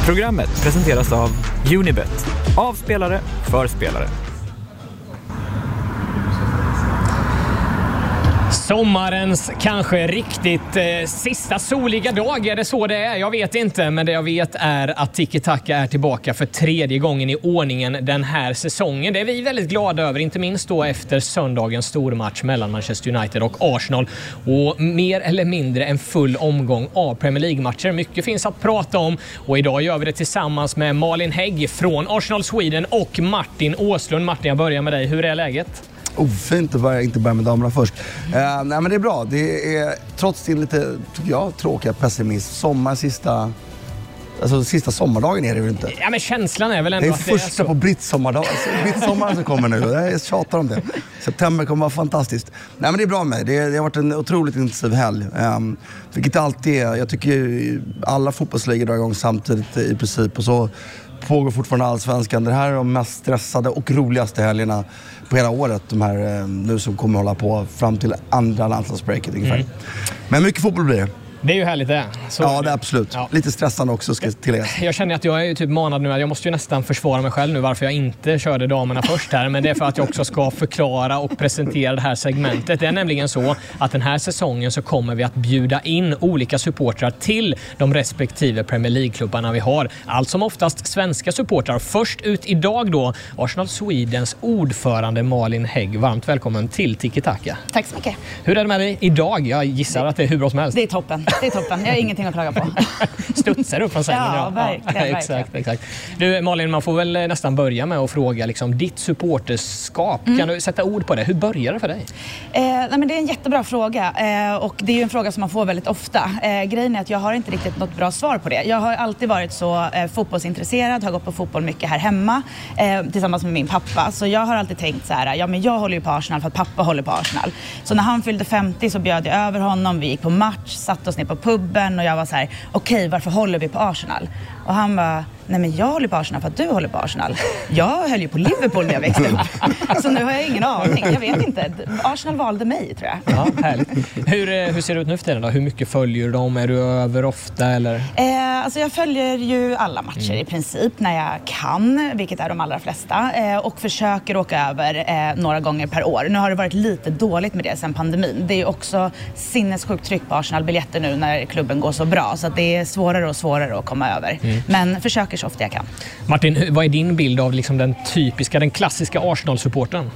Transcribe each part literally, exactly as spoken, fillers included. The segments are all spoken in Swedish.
Programmet presenteras av Unibet. Av spelare, för spelare. Sommarens kanske riktigt eh, sista soliga dag, är det så det är? Jag vet inte, men det jag vet är att Tiki Taka är tillbaka för tredje gången i ordningen den här säsongen. Det är vi väldigt glada över, inte minst då efter söndagens stormatch mellan Manchester United och Arsenal. Och mer eller mindre en full omgång av Premier League-matcher. Mycket finns att prata om och idag gör vi det tillsammans med Malin Hägg från Arsenal Sweden och Martin Åslund. Martin, jag börjar med dig. Hur är läget? Oh, fint att börja, inte börja med damerna först. Uh, nej, men det är bra. Det är trots din lite, tycker jag, tråkiga pessimism. Sommar sista... Alltså sista sommardagen är det väl inte? Ja, men känslan är väl ändå det är att första det är så. På Britt-sommardagen. Britt-sommaren som kommer nu. Jag tjatar om det. September kommer vara fantastiskt. Nej, men det är bra med. Det, det har varit en otroligt intensiv helg. Um, vilket alltid är. Jag tycker alla fotbollsligor drar igång samtidigt i princip. Och så pågår fortfarande allsvenskan. Det här är de mest stressade och roligaste helgerna på hela året. De här eh, nu som kommer hålla på fram till andra landslagsbreaket ungefär. Mm. Men mycket fotboll blir det. Det är ju härligt det. Så ja, det är absolut. Ja. Lite stressande också ska tilläggas. Jag känner att jag är ju typ manad nu. Jag måste ju nästan försvara mig själv nu varför jag inte körde damerna först här. Men det är för att jag också ska förklara och presentera det här segmentet. Det är nämligen så att den här säsongen så kommer vi att bjuda in olika supportrar till de respektive Premier League-klubbarna vi har. Allt som oftast svenska supportrar. Först ut idag då Arsenal Swedens ordförande Malin Hägg. Varmt välkommen till Tiki Taka. Tack så mycket. Hur är det med dig idag? Jag gissar att det är hur bra som helst. Det är toppen. Det är toppen. Jag har ingenting att klaga på. Studsar upp från sängen. Ja, verkligen, ja, exakt, exakt. Du Malin, man får väl nästan börja med att fråga liksom, ditt supporterskap. Mm. Kan du sätta ord på det? Hur börjar det för dig? Eh, nej, men det är en jättebra fråga. Eh, och det är ju en fråga som man får väldigt ofta. Eh, grejen är att jag har inte riktigt något bra svar på det. Jag har alltid varit så eh, fotbollsintresserad. Har gått på fotboll mycket här hemma. Eh, tillsammans med min pappa. Så jag har alltid tänkt så här. Ja, men jag håller ju på Arsenal för att pappa håller på Arsenal. Så när han fyllde femtio så bjöd jag över honom. Vi gick på match. Satt oss ner på puben och jag var så här, okej, okay, varför håller vi på Arsenal? Och han var, nej men jag håller på Arsenal för att du håller på Arsenal. Jag höll ju på Liverpool när jag växte upp. Så nu har jag ingen aning, jag vet inte. Arsenal valde mig, tror jag. Ja, härligt. Hur, hur ser det ut nu för tiden då? Hur mycket följer du dem? Är du över ofta eller? Eh, alltså jag följer ju alla matcher mm. i princip när jag kan, vilket är de allra flesta. Eh, och försöker åka över eh, några gånger per år. Nu har det varit lite dåligt med det sedan pandemin. Det är ju också sinnessjukt tryck på Arsenal-biljetter nu när klubben går så bra. Så att det är svårare och svårare att komma över. Mm. Men försöker så ofta jag kan. Martin, vad är din bild av liksom den typiska, den klassiska Arsenal-supporten?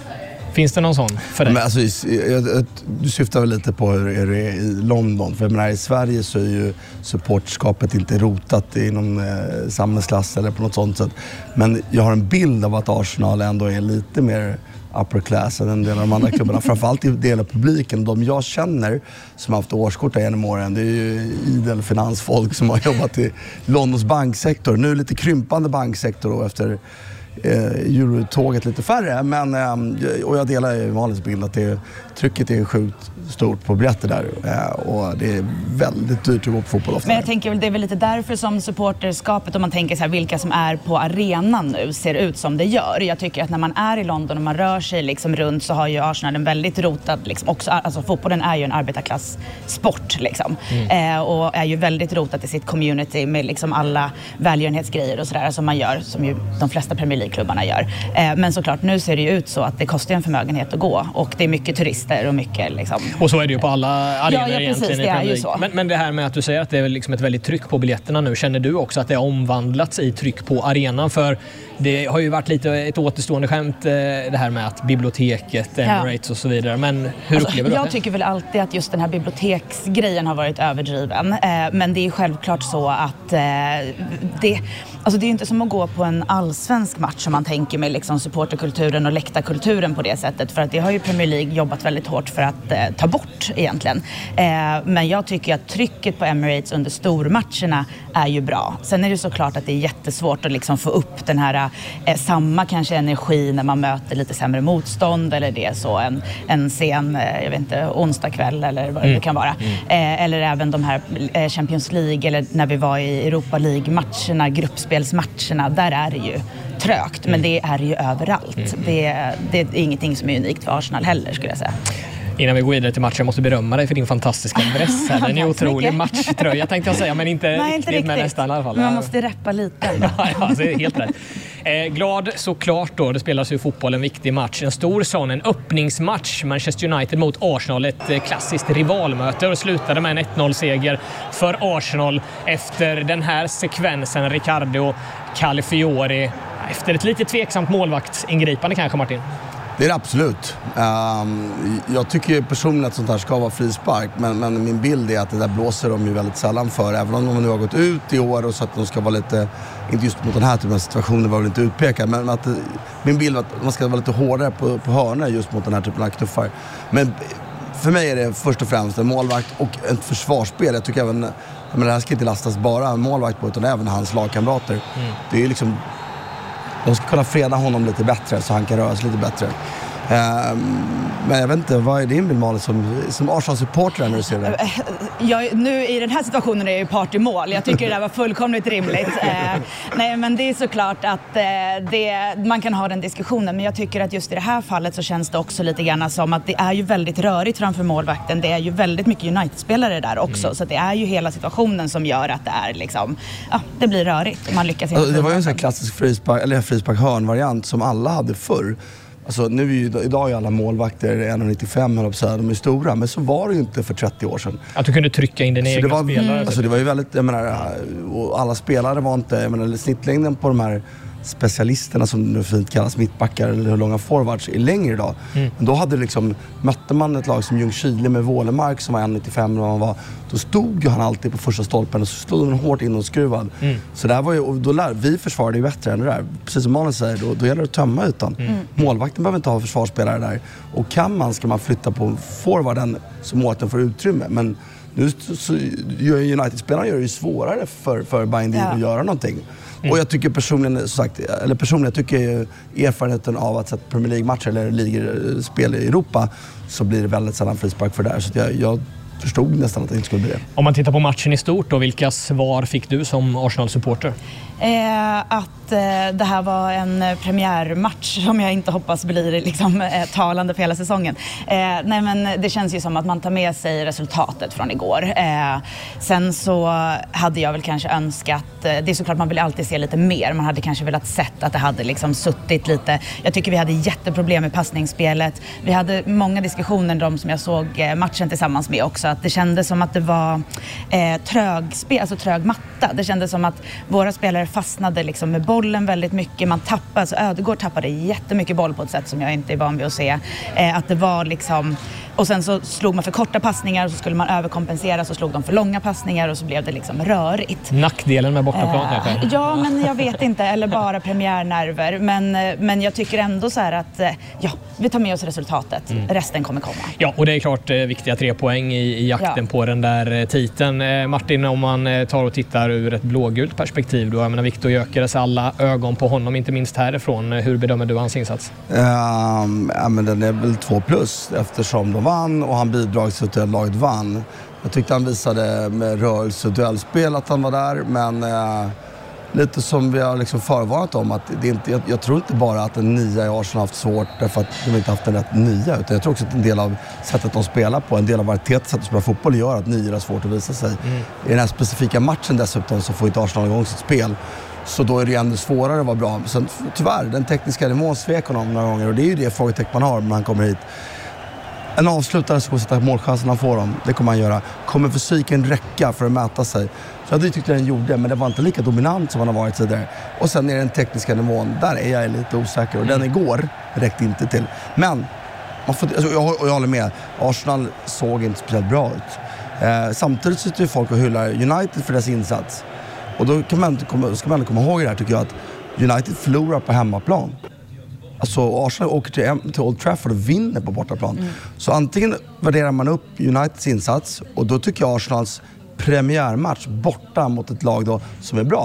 Finns det någon sån för dig? Men alltså, jag, jag, du syftar väl lite på hur det är i London. För jag menar, i Sverige så är ju supportskapet inte rotat i någon eh, samhällsklass eller på något sånt sätt. Men jag har en bild av att Arsenal ändå är lite mer upper class än en del av de andra klubbarna. Framförallt i del av publiken. De jag känner som har haft årskort genom åren, det är ju idel finansfolk som har jobbat i Londons banksektor. Nu lite krympande banksektor och efter eh, eurotåget lite färre. Men, eh, och jag delar ju Malins bild att det, trycket är sjukt stort på biljetter där. Eh, och det är väldigt dyrt att gå på fotboll ofta. Men jag tänker väl det är väl lite därför som supporterskapet, om man tänker så här, vilka som är på arenan nu ser ut som det gör. Jag tycker att när man är i London och man rör sig liksom runt så har ju Arsenal en väldigt rotad liksom också, alltså fotbollen är ju en arbetarklasssport liksom. Mm. Eh, och är ju väldigt rotad i sitt community med liksom alla välgörenhetsgrejer och sådär som man gör, som ju de flesta Premier League-klubbarna gör. Eh, men såklart nu ser det ju ut så att det kostar en förmögenhet att gå och det är mycket turister och mycket liksom. Och så är det ju på alla arenor ja, ja, egentligen. Precis, det är ju så. Men, men det här med att du säger att det är liksom ett väldigt tryck på biljetterna nu. Känner du också att det har omvandlats i tryck på arenan? För det har ju varit lite ett återstående skämt det här med att biblioteket, Emirates ja. och så vidare. Men hur alltså, upplever du jag det? tycker väl alltid att just den här biblioteksgrejen har varit överdriven. Eh, men det är självklart så att eh, det, alltså det är inte som att gå på en allsvensk match som man tänker med liksom supporterkulturen och läktarkulturen på det sättet. För att det har ju Premier League jobbat väldigt hårt för att eh, ta bort egentligen. Eh, men jag tycker att trycket på Emirates under stormatcherna är ju bra. Sen är det såklart att det är jättesvårt att liksom få upp den här eh, samma kanske energi när man möter lite sämre motstånd eller det så en, en sen, eh, jag vet inte, onsdag kväll eller vad mm. det kan vara. Mm. Eh, eller även de här eh, Champions League eller när vi var i Europa League-matcherna, gruppspelsmatcherna, där är det ju trögt. Mm. Men det är ju överallt. Mm. Det, det är ingenting som är unikt för Arsenal heller skulle jag säga. Innan vi går vidare till matchen, jag måste berömma dig för din fantastiska dress. Den är en otrolig matchtröja tänkte jag säga, men inte, Nej, riktigt, inte riktigt, men nästan i alla fall. Men man måste reppa lite. Ja, alltså, helt rätt. Eh, glad såklart då, det spelas ju fotboll en viktig match. En stor sån, en öppningsmatch. Manchester United mot Arsenal, ett eh, klassiskt rivalmöte och slutade med en ett noll-seger för Arsenal efter den här sekvensen. Ricardo Calafiori efter ett lite tveksamt målvaktsingripande kanske, Martin? Det är det absolut. Um, jag tycker personligen att sånt här ska vara frispark, men, men min bild är att det där blåser de ju väldigt sällan för. Även om de nu har gått ut i år och så att de ska vara lite, inte just mot den här typen av situationer var väl inte utpekad, men att det, min bild är att man ska vara lite hårdare på, på hörnor just mot den här typen av knuffar. Men för mig är det först och främst en målvakt och ett försvarsspel. Jag tycker även, men det här ska inte lastas bara en målvakt på, utan även hans lagkamrater. Mm. Det är liksom, de ska kunna freda honom lite bättre så han kan röra sig lite bättre. Um, men jag vet inte, vad är din bild, Malin, som, som Arsenal-supporter när du ser det? Jag, nu i den här situationen är jag ju part i mål. Jag tycker det där var fullkomligt rimligt. Eh, nej, men det är såklart att eh, det, man kan ha den diskussionen, men jag tycker att just i det här fallet så känns det också lite grann som att det är ju väldigt rörigt framför målvakten. Det är ju väldigt mycket United-spelare där också, mm. så det är ju hela situationen som gör att det är liksom, ja, det blir rörigt. Man lyckas inte. Det var ju en sån här klassisk frispark, eller frispark-hörn-variant som alla hade förr. Alltså, nu är ju, idag är alla målvakter en komma nittiofem, de är stora, men så var det ju inte för trettio år sedan. Att du kunde trycka in din egen var, spelare. Mm. Alltså, det var ju väldigt, jag menar, och alla spelare var inte, jag menar, snittlängden på de här specialisterna som nu fint kallas mittbackar eller hur långa forwards är längre idag. Mm. Men då hade liksom, mötte man ett lag som Ljungskile med Wålemark som var en komma nittiofem och man var, då stod ju han alltid på första stolpen och så stod han hårt in och skruvad. Mm. Så där var ju, och då lär, vi försvarade ju bättre än det där. Precis som Malin säger, då, då gäller det att tömma ytan. Mm. Målvakten behöver inte ha försvarsspelare där. Och kan man, ska man flytta på forwarden så målvakten får utrymme. Men nu så, så gör United-spelarna gör det ju svårare för, för Bayern ja. att göra någonting. Mm. Och jag tycker personligen, så sagt, eller personligen jag tycker erfarenheten av att sätta Premier League-matcher eller ligspel i Europa, så blir det väldigt sällan frispark för det här. Så jag, jag förstod nästan att det inte skulle bli det. Om man tittar på matchen i stort då, vilka svar fick du som Arsenal-supporter? Eh, att eh, det här var en premiärmatch som jag inte hoppas blir liksom, eh, talande för hela säsongen. Eh, nej, men det känns ju som att man tar med sig resultatet från igår. Eh, sen så hade jag väl kanske önskat, eh, det är såklart man vill alltid se lite mer. Man hade kanske velat sett att det hade liksom suttit lite. Jag tycker vi hade jätteproblem med passningsspelet. Vi hade många diskussioner, de som jag såg eh, matchen tillsammans med också, att det kändes som att det var eh, trögspel, alltså trög matta. Det kändes som att våra spelare fastnade liksom med bollen väldigt mycket. Man tappade, alltså Ödegård tappade jättemycket boll på ett sätt som jag inte är van vid att se. Eh, att det var liksom, och sen så slog man för korta passningar och så skulle man överkompensera, så slog de för långa passningar och så blev det liksom rörigt. Nackdelen med bortaplan eh, kanske? Ja, men jag vet inte, eller bara premiärnerver. Men, men jag tycker ändå så här att ja, vi tar med oss resultatet. Mm. Resten kommer komma. Ja, och det är klart eh, viktiga tre poäng i, i jakten ja. på den där eh, titeln. Eh, Martin, om man eh, tar och tittar ur ett blågult perspektiv då, jag menar Viktor Gyökeres, alla ögon på honom, inte minst härifrån. Hur bedömer du hans insats? Um, ja, men den är väl två plus eftersom de vann och han bidrog till att laget vann. Jag tyckte han visade med rörelse och duellspel att han var där, men uh, lite som vi har liksom förvarnat om, att det är inte, jag, jag tror inte bara att en nia i Arsenal har haft svårt därför att de inte haft en rätt nia, utan jag tror också att en del av sättet de spelar på, en del av varieteten sättet att spela fotboll gör att nior har svårt att visa sig. Mm. I den här specifika matchen dessutom så får inte Arsenal igång sitt spel. Så då är det ännu svårare att vara bra. Sen, tyvärr, den tekniska nivån svek honom några gånger och det är ju det frågetecken man har när han kommer hit. En avslutare ska sätta målchansen han får dem. Det kommer han göra. Kommer fysiken räcka för att mäta sig? Så jag tyckte den gjorde, men det var inte lika dominant som han har varit tidigare. Och sen är den tekniska nivån, där är jag lite osäker. Och den igår räckte inte till. Men, man får, alltså, jag, jag håller med. Arsenal såg inte speciellt bra ut. Eh, samtidigt sitter ju folk och hyllar United för dess insats. Och då kan man, ska man komma ihåg det här, tycker jag, att United förlorar på hemmaplan. Alltså Arsenal åker till, till Old Trafford och vinner på bortaplan. Mm. Så antingen värderar man upp Uniteds insats, och då tycker jag Arsenals premiärmatch borta mot ett lag då som är bra,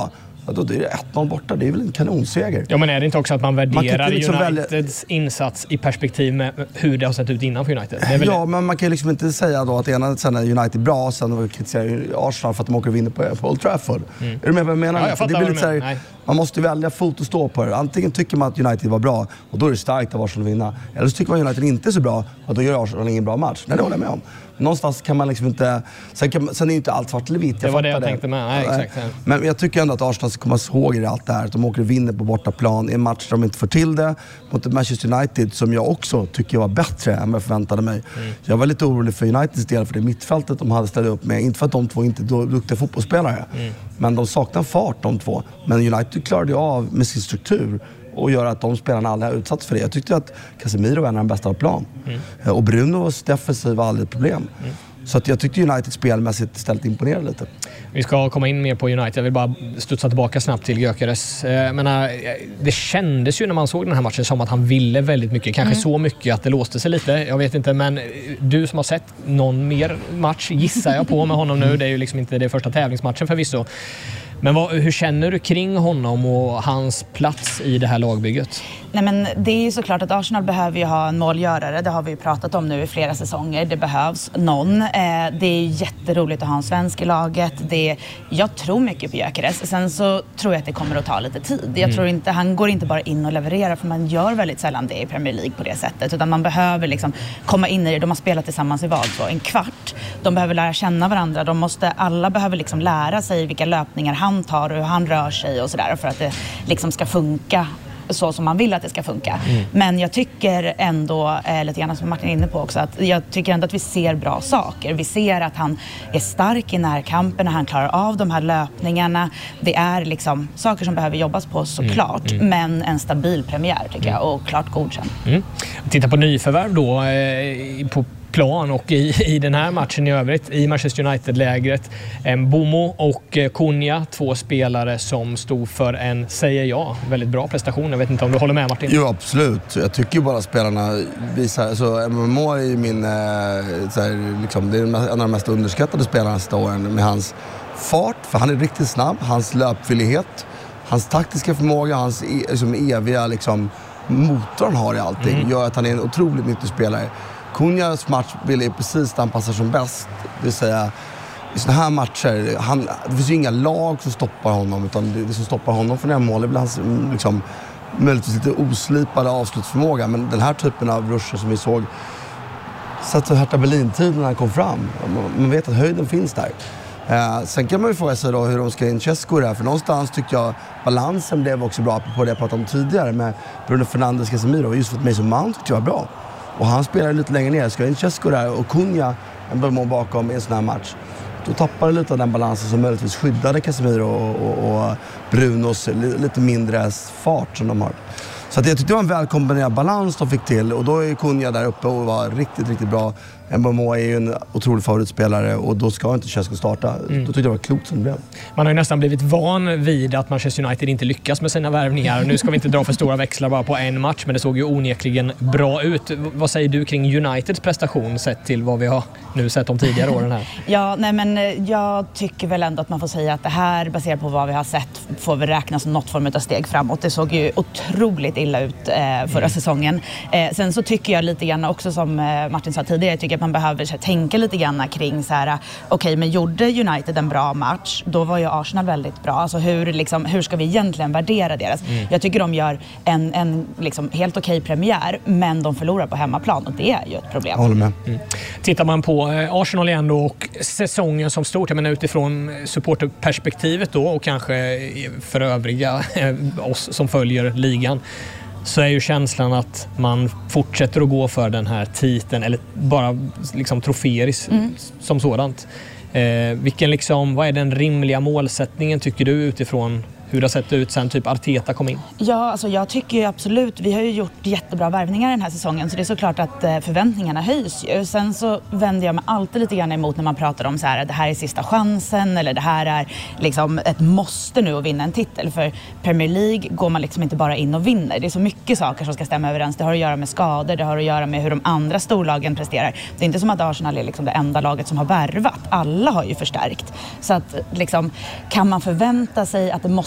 ja, då är det ett noll borta. Det är väl en kanonseger. Ja, men är det inte också att man värderar man liksom Uniteds välja... insats i perspektiv med hur det har sett ut innan för United? Det är väl ja, det. men man kan liksom inte säga då att ena sen är United bra, sen kritiserar Arsenal för att de åker och vinner på, på Old Trafford. Mm. Är du med vad jag menar? Ja, jag fattar det blir lite vad så här, man måste välja fot och stå på det. Antingen tycker man att United var bra och då är det starkt av Arsenal att vinna. Eller så tycker man att United inte är så bra och då gör Arsenal ingen bra match. Nej, det håller jag med om. Någonstans kan man liksom inte... Sen, kan, sen är ju inte allt svart eller vitt. Det var det jag det. tänkte med. Nej, exakt. Ja. Men jag tycker ändå att Arsenal ska komma ihåg i allt det här. Att de åker och vinner på bortaplan i en match där de inte får till det. Mot Manchester United som jag också tycker var bättre än vad jag förväntade mig. Mm. Jag var lite orolig för Uniteds del för det mittfältet de hade ställt upp med. Inte för att de två inte är duktiga fotbollsspelare. Mm. Men de saknar fart de två. Men United klarade ju av med sin struktur och göra att de spelarna aldrig har utsatts för det. Jag tyckte att Casemiro var en av de bästa av plan. Mm. Och Brunos defensiv var aldrig ett problem. Mm. Så att jag tyckte United spelmässigt istället imponerade lite. Vi ska komma in mer på United. Jag vill bara studsa tillbaka snabbt till Gyökeres. Men det kändes ju när man såg den här matchen som att han ville väldigt mycket. Kanske mm. så mycket att det låste sig lite. Jag vet inte, men du som har sett någon mer match gissar jag på med honom nu. Det är ju liksom inte det första tävlingsmatchen förvisso. Men vad, hur känner du kring honom och hans plats i det här lagbygget? Nej, men det är ju såklart att Arsenal behöver ju ha en målgörare. Det har vi ju pratat om nu i flera säsonger. Det behövs någon. Eh, det är jätteroligt att ha en svensk i laget. Det, jag tror mycket på Gyökeres. Sen så tror jag att det kommer att ta lite tid. Jag tror inte, han går inte bara in och levererar, för man gör väldigt sällan det i Premier League på det sättet. Utan man behöver liksom komma in i det. De har spelat tillsammans i vad? Så en kvart. De behöver lära känna varandra. De måste, alla behöver liksom lära sig vilka löpningar han tar och hur han rör sig och sådär, för att det liksom ska funka så som man vill att det ska funka. Mm. Men jag tycker ändå, eh, lite grann som Martin är inne på också, att jag tycker ändå att vi ser bra saker. Vi ser att han är stark i närkampen, han klarar av de här löpningarna. Det är liksom saker som behöver jobbas på såklart, mm. Mm. men en stabil premiär tycker jag, och klart godkänd. Mm. Titta på nyförvärv då, eh, på plan och i, i den här matchen i övrigt i Manchester United-lägret. Mbeumo och Cunha, två spelare som stod för en, säger jag, väldigt bra prestation. Jag vet inte om du håller med, Martin? Jo, absolut. Jag tycker bara spelarna visar, alltså Mbeumo är ju min, så här, liksom, det är en av de mest underskattade spelarna nästa åren med hans fart, för han är riktigt snabb, hans löpvillighet, hans taktiska förmåga, hans liksom, eviga liksom, motor han har i allting, mm. gör att han är en otroligt nyttig spelare. Cunhas matchbild är precis där han passar som bäst. Det vill säga, i såna här matcher, han, det finns ju inga lag som stoppar honom, utan det, det som stoppar honom för det här målet blir hans liksom, möjligtvis lite oslipade avslutsförmåga. Men den här typen av ruscher som vi såg satt så Hertha Berlin-tiden när han kom fram. Man vet att höjden finns där. Eh, sen kan man ju fråga sig då hur de ska in Cesco där, för någonstans tycker jag balansen blev också bra på det jag pratade om tidigare med Bruno Fernandes, Casemiro, just för att Mason Mount tyckte jag var bra. Och han spelar lite längre ner. Ska in Cesco där och Cunha en Mbeumo bakom i en sån här match. Då tappar det lite av den balansen som möjligtvis skyddade Casemiro och, och, och Brunos lite mindre fart som de har. Så att jag tyckte det var en välkombinerad balans de fick till. Och då är Cunha där uppe och var riktigt, riktigt bra. Mbeumo är ju en otrolig favoritspelare och då ska inte Cesco starta. Mm. Då tyckte jag det var klokt som det blev. Man har ju nästan blivit van vid att Manchester United inte lyckas med sina värvningar. Nu ska vi inte dra för stora växlar bara på en match, men det såg ju onekligen bra ut. Vad säger du kring Uniteds prestation sett till vad vi har nu sett de tidigare åren här? Ja, nej men jag tycker väl ändå att man får säga att det här, baserat på vad vi har sett, får vi räkna som något form av steg framåt. Det såg ju otroligt illa ut eh, förra mm. säsongen. Eh, sen så tycker jag lite grann också, som eh, Martin sa tidigare, jag tycker att man behöver så här, tänka lite grann kring så här, okej, okay, men gjorde United en bra match, då var ju Arsenal väldigt bra. Alltså hur, liksom, hur ska vi egentligen värdera deras? Mm. Jag tycker de gör en, en liksom, helt okej okay premiär, men de förlorar på hemmaplan och det är ju ett problem. Jag håller med. Mm. Tittar man på eh, Arsenal igen då och säsongen som stort, jag menar utifrån supporterperspektivet då och kanske för övriga eh, oss som följer ligan, så är ju känslan att man fortsätter att gå för den här titeln eller bara liksom troféer mm. som sådant. Eh, vilken liksom, vad är den rimliga målsättningen tycker du utifrån hur det har sett ut sen typ Arteta kom in? Ja, alltså jag tycker ju absolut, vi har ju gjort jättebra värvningar den här säsongen, så det är såklart att eh, förväntningarna höjs ju. Sen så vänder jag mig alltid lite grann emot när man pratar om så här, det här är sista chansen eller det här är liksom ett måste nu att vinna en titel. För Premier League går man liksom inte bara in och vinner. Det är så mycket saker som ska stämma överens. Det har att göra med skador, det har att göra med hur de andra storlagen presterar. Det är inte som att Arsenal är liksom det enda laget som har värvat. Alla har ju förstärkt. Så att liksom, kan man förvänta sig att det måste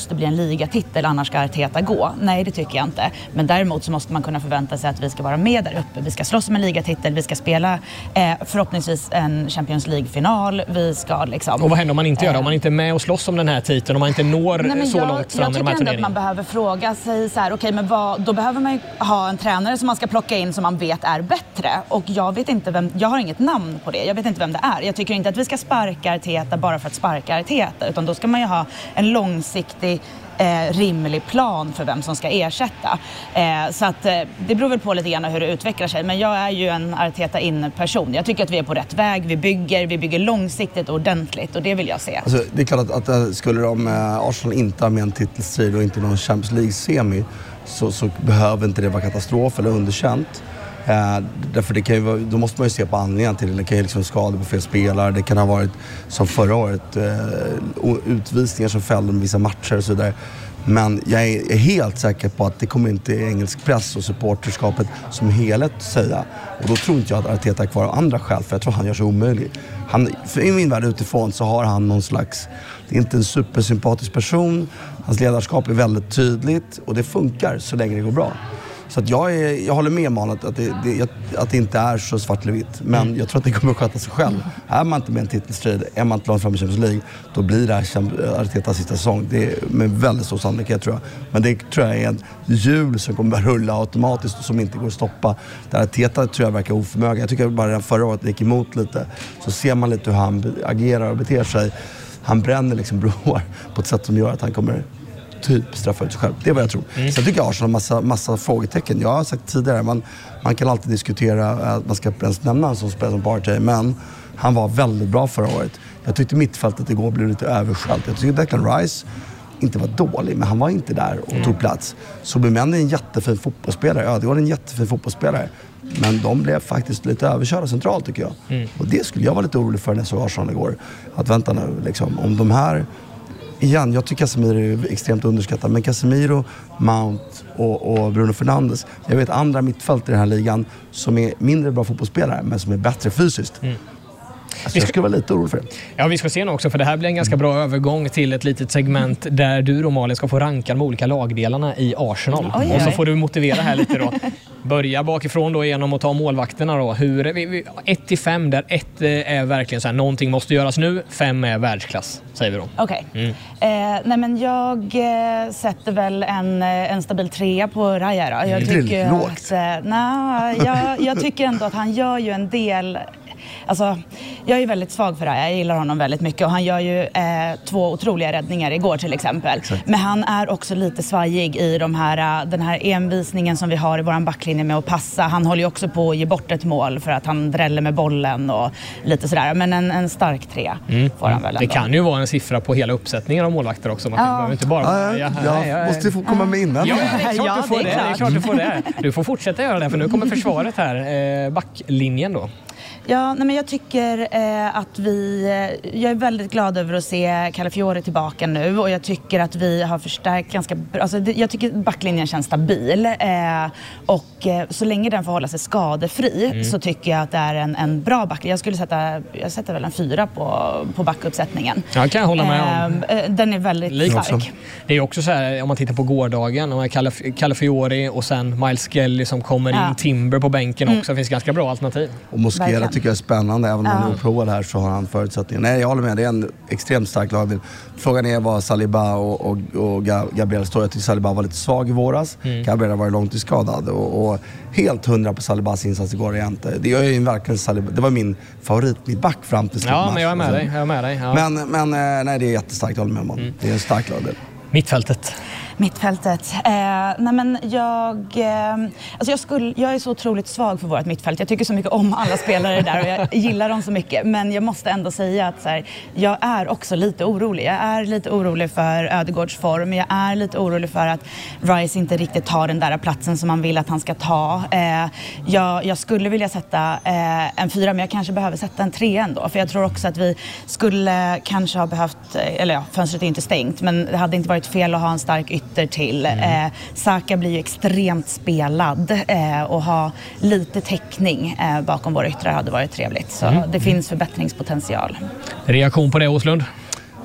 måste bli en ligatitel, annars ska Arteta gå. Nej, det tycker jag inte. Men däremot så måste man kunna förvänta sig att vi ska vara med där uppe. Vi ska slåss om en ligatitel, vi ska spela eh, förhoppningsvis en Champions League-final. Vi ska liksom... Och vad händer om man inte gör det? Om man inte är med och slåss om den här titeln, om man inte når Nej, så jag, långt fram i de här Jag tycker ändå turneringarna? att man behöver fråga sig så här, okej, okay, men vad, då behöver man ju ha en tränare som man ska plocka in som man vet är bättre. Och jag vet inte vem, jag har inget namn på det. Jag vet inte vem det är. Jag tycker inte att vi ska sparka Arteta bara för att sparka Arteta, utan då ska man ju ha en långsiktig Eh, rimlig plan för vem som ska ersätta. Eh, så att eh, det beror väl på lite grann hur det utvecklar sig. Men jag är ju en Arteta in-person. Jag tycker att vi är på rätt väg. Vi bygger, vi bygger långsiktigt och ordentligt, och det vill jag se. Alltså, det är klart att, att skulle de, eh, Arsenal inte ha med en titelstrid och inte någon Champions League-semi, så, så behöver inte det vara katastrof eller underkänt. Eh, därför det kan ju vara, då måste man ju se på anledningen till det. Det kan ju liksom skada på fel spelare. Det kan ha varit som förra året eh, utvisningar som fällde med vissa matcher och så vidare. Men jag är helt säker på att det kommer inte engelsk press och supporterskapet som helhet säga. Och då tror inte jag att Arteta är kvar av andra skäl, för jag tror han gör sig omöjlig. Han, för i min värld utifrån så har han någon slags, det är inte en supersympatisk person. Hans ledarskap är väldigt tydligt och det funkar så länge det går bra. Så att jag, är, jag håller med om att det, det, att det inte är så svart eller vitt. Men mm. jag tror att det kommer att sköta sig själv. Är man inte med en titelstrid, är man inte långt fram i Champions League, då blir det här Artetas sista säsong. Det är med väldigt stor sannolikhet, tror jag. Men det tror jag är en hjul som kommer att rulla automatiskt och som inte går att stoppa. Där Arteta tror jag verkar oförmögen. Jag tycker bara redan förra året det gick emot lite. Så ser man lite hur han agerar och beter sig. Han bränner liksom broar på ett sätt som gör att han kommer typ straffa ut sig själv. Det är vad jag tror. Mm. Sen tycker jag Arsenal har massa, massa frågetecken. Jag har sagt tidigare, man, man kan alltid diskutera att man ska ens nämna en som spelar som Partey, men han var väldigt bra förra året. Jag tyckte mittfältet igår blev lite överskällt. Jag tycker Declan Rice inte var dålig, men han var inte där och tog plats. Så Bemän är en jättefin fotbollsspelare. Ja, det var en jättefin fotbollsspelare. Men de blev faktiskt lite överkörda centralt, tycker jag. Mm. Och det skulle jag vara lite orolig för när jag såg Arsenal igår. Att vänta nu, liksom, om de här... Igen, jag tycker Casemiro är extremt underskattad. Men Casemiro, Mount och, och Bruno Fernandes. Jag vet andra mittfält i den här ligan som är mindre bra fotbollsspelare, men som är bättre fysiskt. Mm. Alltså, jag skulle vara lite orolig för det. Ja, vi ska se nu också, för det här blir en ganska bra övergång till ett litet segment där du och Malin ska få ranka de olika lagdelarna i Arsenal. Oj, oj. Och så får du motivera här lite då. Börja bakifrån då genom att ta målvakterna då. Hur, vi, vi, ett till fem, där ett är verkligen så här, någonting måste göras nu, fem är världsklass, säger vi då. Okej. Okay. Mm. Eh, nej men jag eh, sätter väl en, en stabil trea på Raya då. Jag mm. tycker att, eh, nej, jag, jag tycker ändå att han gör ju en del... Alltså, jag är ju väldigt svag för det här. Jag gillar honom väldigt mycket. Och han gör ju eh, två otroliga räddningar igår till exempel. Exakt. Men han är också lite svajig i de här, den här envisningen som vi har i våran backlinje med att passa. Han håller ju också på att ge bort ett mål för att han dräller med bollen och lite sådär. Men en, en stark trea mm. får han väl ändå. Det kan ju vara en siffra på hela uppsättningen av målvakter också. Man kan ja. inte bara... Ja, ja, ja, jag måste få komma med innan. Ja, det är klart, ja, du, får det det. Det är klart du får det. Du får fortsätta göra det, för nu kommer försvaret här. Eh, backlinjen då. Ja, nej men jag tycker eh, att vi... Eh, jag är väldigt glad över att se Calafiori tillbaka nu, och jag tycker att vi har förstärkt ganska bra. Alltså, det, jag tycker backlinjen känns stabil eh, och eh, så länge den får hålla sig skadefri mm. så tycker jag att det är en, en bra backlinje. Jag skulle sätta, jag sätter väl en fyra på, på backuppsättningen. Ja, kan jag hålla med om. Eh, den är väldigt Lik stark. Också. Det är också så här, om man tittar på gårdagen, om Calaf- Calafiori och sen Miles Skelly som kommer ja. in, Timber på bänken mm. också, finns ganska bra alternativ. Och Mosquera tycker jag är spännande, även om ja. han är oprovad här så har han förutsättningar. Nej, jag håller med, det är en extremt stark lagdel. Frågan är vad Saliba och, och, och Gabriel står. Jag tycker Saliba var lite svag i våras. Mm. Gabriel var långt skadad och, och helt hundra på Salibas insats igår är inte. Det är ju verkligen Saliba. Det var min favorit, mitt back fram till slutmatch. Ja, men jag är med dig. Jag är med dig ja. Men, men nej, det är jättestarkt, jag håller med om. Mm. Det är en stark lagdel. Mittfältet. Mittfältet. Eh, nej men jag, eh, alltså jag, skulle, jag är så otroligt svag för vårt mittfält. Jag tycker så mycket om alla spelare där och jag gillar dem så mycket. Men jag måste ändå säga att så här, jag är också lite orolig. Jag är lite orolig för Ödegårds form. Jag är lite orolig för att Rice inte riktigt tar den där platsen som man vill att han ska ta. Eh, jag, jag skulle vilja sätta eh, en fyra, men jag kanske behöver sätta en tre ändå. För jag tror också att vi skulle kanske ha behövt, eller ja, fönstret är inte stängt, men det hade inte varit fel att ha en stark ytter till. Mm. Eh, Saka blir ju extremt spelad eh, och ha lite täckning eh, bakom våra yttrar hade varit trevligt. Så mm. det finns förbättringspotential. Reaktion på det, Åslund?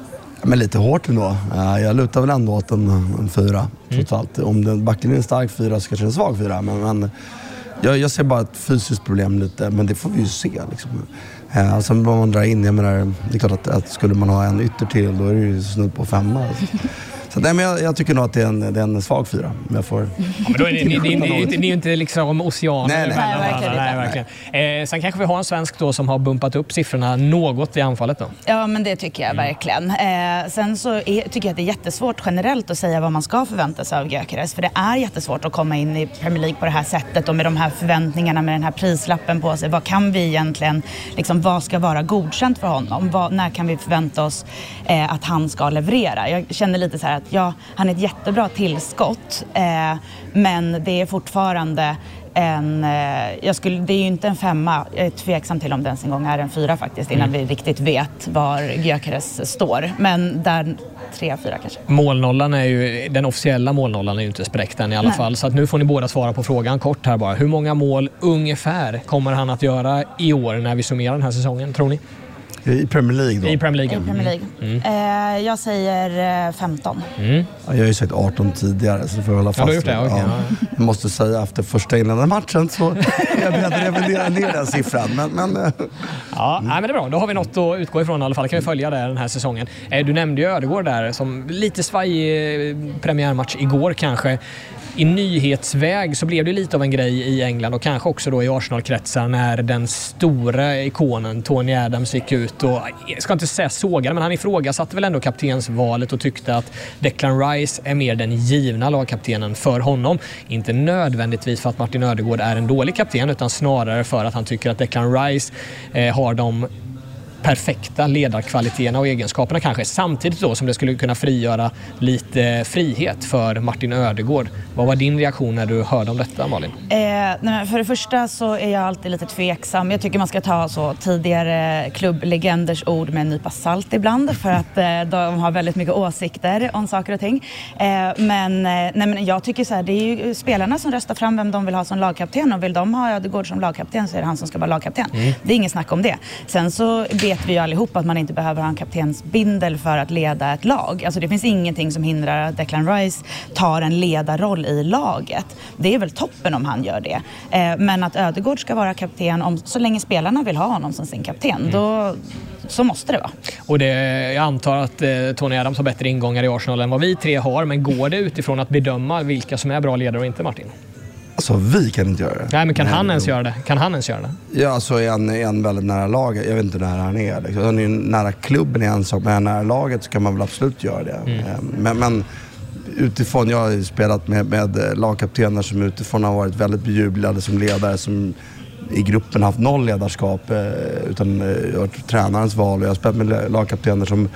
Men lite hårt ändå. Jag lutar väl ändå åt en, en fyra. Mm. Totalt. Om den backen är en stark fyra så kanske det är en svag fyra. Men, men jag, jag ser bara ett fysiskt problem lite. Men det får vi ju se. Liksom. Eh, sen bara man drar in. Jag menar, det är klart att, att skulle man ha en ytter till då är det ju snudd på femma. Så nej, men jag, jag tycker nog att det är en, det är en svag fyra. Men jag får... Ja, men då är det, ni, ni, ni, ni, ni är inte liksom oceaner. Nej, nej. nej, verkligen, nej, verkligen. Eh, sen kanske vi har en svensk då som har bumpat upp siffrorna något i anfallet då. Ja, men det tycker jag mm. verkligen. Eh, sen så är, tycker jag att det är jättesvårt generellt att säga vad man ska förvänta sig av Gyökeres. För det är jättesvårt att komma in i Premier League på det här sättet och med de här förväntningarna, med den här prislappen på sig. Vad kan vi egentligen, liksom, vad ska vara godkänt för honom? Vad, när kan vi förvänta oss eh, att han ska leverera? Jag känner lite så här att ja, han är ett jättebra tillskott, eh, men det är fortfarande en, eh, jag skulle, det är ju inte en femma, jag är tveksam till om det ens en gång är en fyra faktiskt, innan mm. vi riktigt vet var Gyökeres står, men där tre, fyra kanske. Målnollan är ju, den officiella målnollan är ju inte spräckt än i alla Nej. fall, så att nu får ni båda svara på frågan kort här bara. Hur många mål ungefär kommer han att göra i år när vi summerar den här säsongen, tror ni? I Premier League då? I Premier League. I Premier League. Mm. Mm. Eh, jag säger femton. Mm. Ja, jag har ju sagt arton tidigare så får jag hålla fast. Ja, du har gjort det? Okay. Ja. Jag måste säga efter första inledande matchen så är jag beredd att revidera ner den siffran. Men, men, ja, mm. nej, men det är bra. Då har vi något att utgå ifrån i alla fall. Kan vi följa det den här säsongen. Eh, du nämnde ju Ödegård där som lite svajig premiärmatch igår kanske. I nyhetsväg så blev det lite av en grej i England och kanske också då i Arsenal-kretsar när den stora ikonen Tony Adams gick ut och, jag ska inte säga sågade, men han ifrågasatte väl ändå kaptensvalet och tyckte att Declan Rice är mer den givna lagkaptenen för honom. Inte nödvändigtvis för att Martin Ödegård är en dålig kapten, utan snarare för att han tycker att Declan Rice eh, har de perfekta ledarkvaliteterna och egenskaperna kanske, samtidigt då som det skulle kunna frigöra lite frihet för Martin Ödegård. Vad var din reaktion när du hörde om detta, Malin? Eh, nej, för det första så är jag alltid lite tveksam. Jag tycker man ska ta så tidigare klubblegenders ord med en nypa salt ibland, för att eh, de har väldigt mycket åsikter om saker och ting. Eh, men, eh, nej, men jag tycker så här, det är ju spelarna som röstar fram vem de vill ha som lagkapten, och vill de ha Ödegård som lagkapten så är det han som ska vara lagkapten. Mm. Det är ingen snack om det. Sen så vet vi ju allihop att man inte behöver ha en kaptensbindel för att leda ett lag. Alltså det finns ingenting som hindrar att Declan Rice tar en ledarroll i laget. Det är väl toppen om han gör det. Eh, men att Ödegård ska vara kapten, om, så länge spelarna vill ha honom som sin kapten, mm. då så måste det vara. Och det, jag antar att eh, Tony Adams har bättre ingångar i Arsenal än vad vi tre har, men går det utifrån att bedöma vilka som är bra ledare och inte, Martin? Alltså vi kan inte göra det. Nej, men kan men, han ens göra det? Kan han ens göra det? Ja, så är han, är han väldigt nära laget. Jag vet inte när han är. Liksom. Han är nära klubben i en sak, men är nära laget så kan man väl absolut göra det. Mm. Men, men utifrån, jag har spelat med, med lagkaptener som utifrån har varit väldigt bejublade som ledare, som i gruppen haft noll ledarskap, utan jag har varit tränarens val. Och jag har spelat med lagkaptener som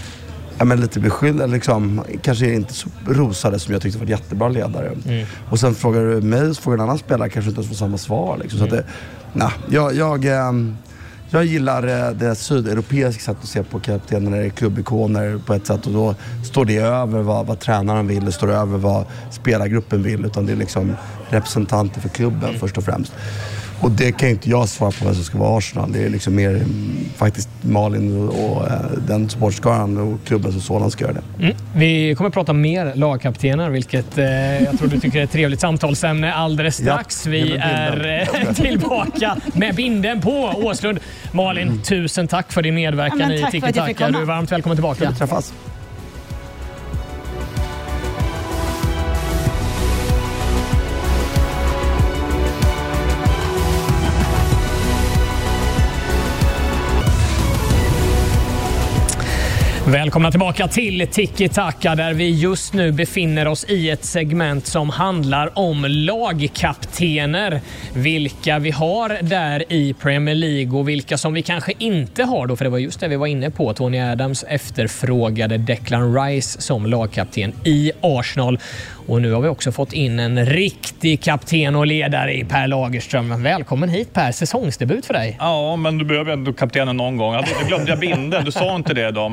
ja, men lite beskyllda, liksom, kanske inte så rosade som jag tyckte var jättebra ledare. Mm. Och sen frågar du mig, så frågar en annan spelare, kanske inte ens får samma svar. Liksom. Mm. Så att det, nah, jag, jag, jag gillar det sydeuropeiska sättet att se på kaptener, klubbikoner på ett sätt. Och då står det över vad, vad tränaren vill, det står över vad spelargruppen vill. Utan det är liksom representanter för klubben mm. först och främst. Och det kan inte jag svara på vem som ska vara Arsenal. Det är liksom mer mm, faktiskt Malin och, och äh, den sportskaran och klubben som sådan ska göra det. Mm. Vi kommer att prata mer lagkaptener, vilket eh, jag tror du tycker är ett trevligt samtalsämne alldeles strax. Ja, vi är eh, tillbaka med binden på Åslund. Malin, mm. tusen tack för din medverkan ja, i Tiki Taka. Du är varmt välkommen tillbaka. Vi träffas. Välkomna tillbaka till Tiki Taka, där vi just nu befinner oss i ett segment som handlar om lagkaptener. Vilka vi har där i Premier League och vilka som vi kanske inte har då, för det var just det vi var inne på. Tony Adams efterfrågade Declan Rice som lagkapten i Arsenal. Och nu har vi också fått in en riktig kapten och ledare i Per Lagerström. Välkommen hit Per, säsongsdebut för dig. Ja, men du behöver ändå kaptenen någon gång. Jag glömde jag binden, du sa inte det idag. Men det känns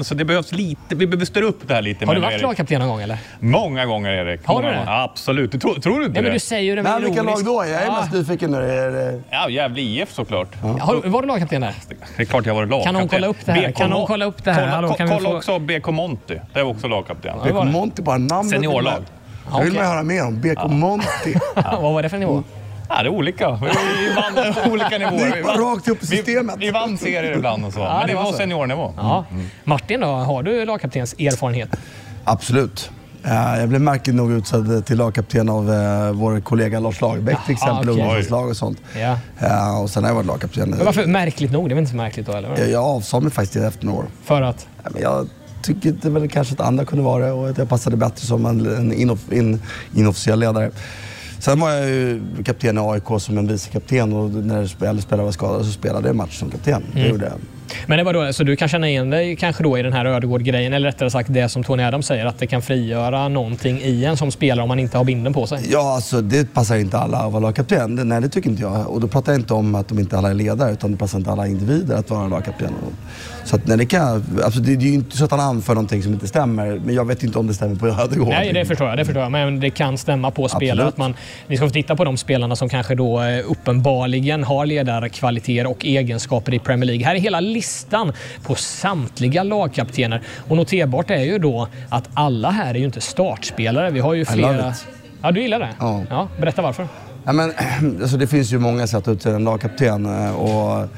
så det behövs lite, vi behöver störa upp det här lite. Har du varit lagkapten någon gång eller? Många gånger, Erik. Har du det? Ja, absolut. Du, tror, tror du inte Nej, det? men du säger ju det med vilka lag då? Jag är ja. mest nyfiken nu. Är det... Ja, Gävle I F såklart. Ja. Har, var du lagkapten där? Det är klart jag var lagkapten. Kan någon kolla upp det här? B K Kan någon kolla upp det här? Kolla, Hallå, kan kolla vi få... också B K Monty. Det var också lagkapten. B K Monty, bara namnet. Seniorlag. Jag vill okay. man höra mer om B K ja. Monty. Ja, vad var det för nivå? Ja, det är olika. Vi vann olika nivåer. Vi vann rakt upp i systemet. Vi, vi vann serier ibland och så. Ja, men det, det var, var så. seniornivå. Ja. Martin då, har du lagkaptens erfarenhet? Absolut. Jag blev märkligt nog utsedd till lagkapten av vår kollega Lars Lagerbäck till exempel, okay. ungdomslag och sånt. Ja. Och sen har jag varit lagkapten. Men varför märkligt nog? Det är väl inte så märkligt då, eller? Jag, jag avsade mig faktiskt efter några år. För att? Jag tycker inte väl kanske att andra kunde vara det och att jag passade bättre som en, en inoff, in, inofficiell ledare. Sen var jag ju kapten i A I K som en vicekapten och när spelare var skadade så spelade jag match som kapten. Det mm. gjorde jag. Men det var då, så du kan känna igen dig kanske då i den här Ödegård-grejen, eller rättare sagt det som Tony Adams säger, att det kan frigöra någonting i en som spelare om man inte har binden på sig? Ja, alltså det passar inte alla att vara lagkapten. Det, nej, det tycker inte jag. Och då pratar jag inte om att de inte alla är ledare, utan det passar inte alla individer att vara lagkapten. Så att, nej, det, kan, alltså det, det är ju inte så att han anför någonting som inte stämmer, men jag vet inte om det stämmer på Ödegård. Nej, det förstår jag, det förstår jag. Men det kan stämma på spelare. Att man, ni ska få titta på de spelarna som kanske då uppenbarligen har ledarkvaliteter och egenskaper i Premier League. Här är hela listan på samtliga lagkaptener. Och noterbart är ju då att alla här är ju inte startspelare. Vi har ju flera... Ja, du gillar det? Ja. Ja, berätta varför. Ja, men, alltså det finns ju många sätt att utse en lagkapten och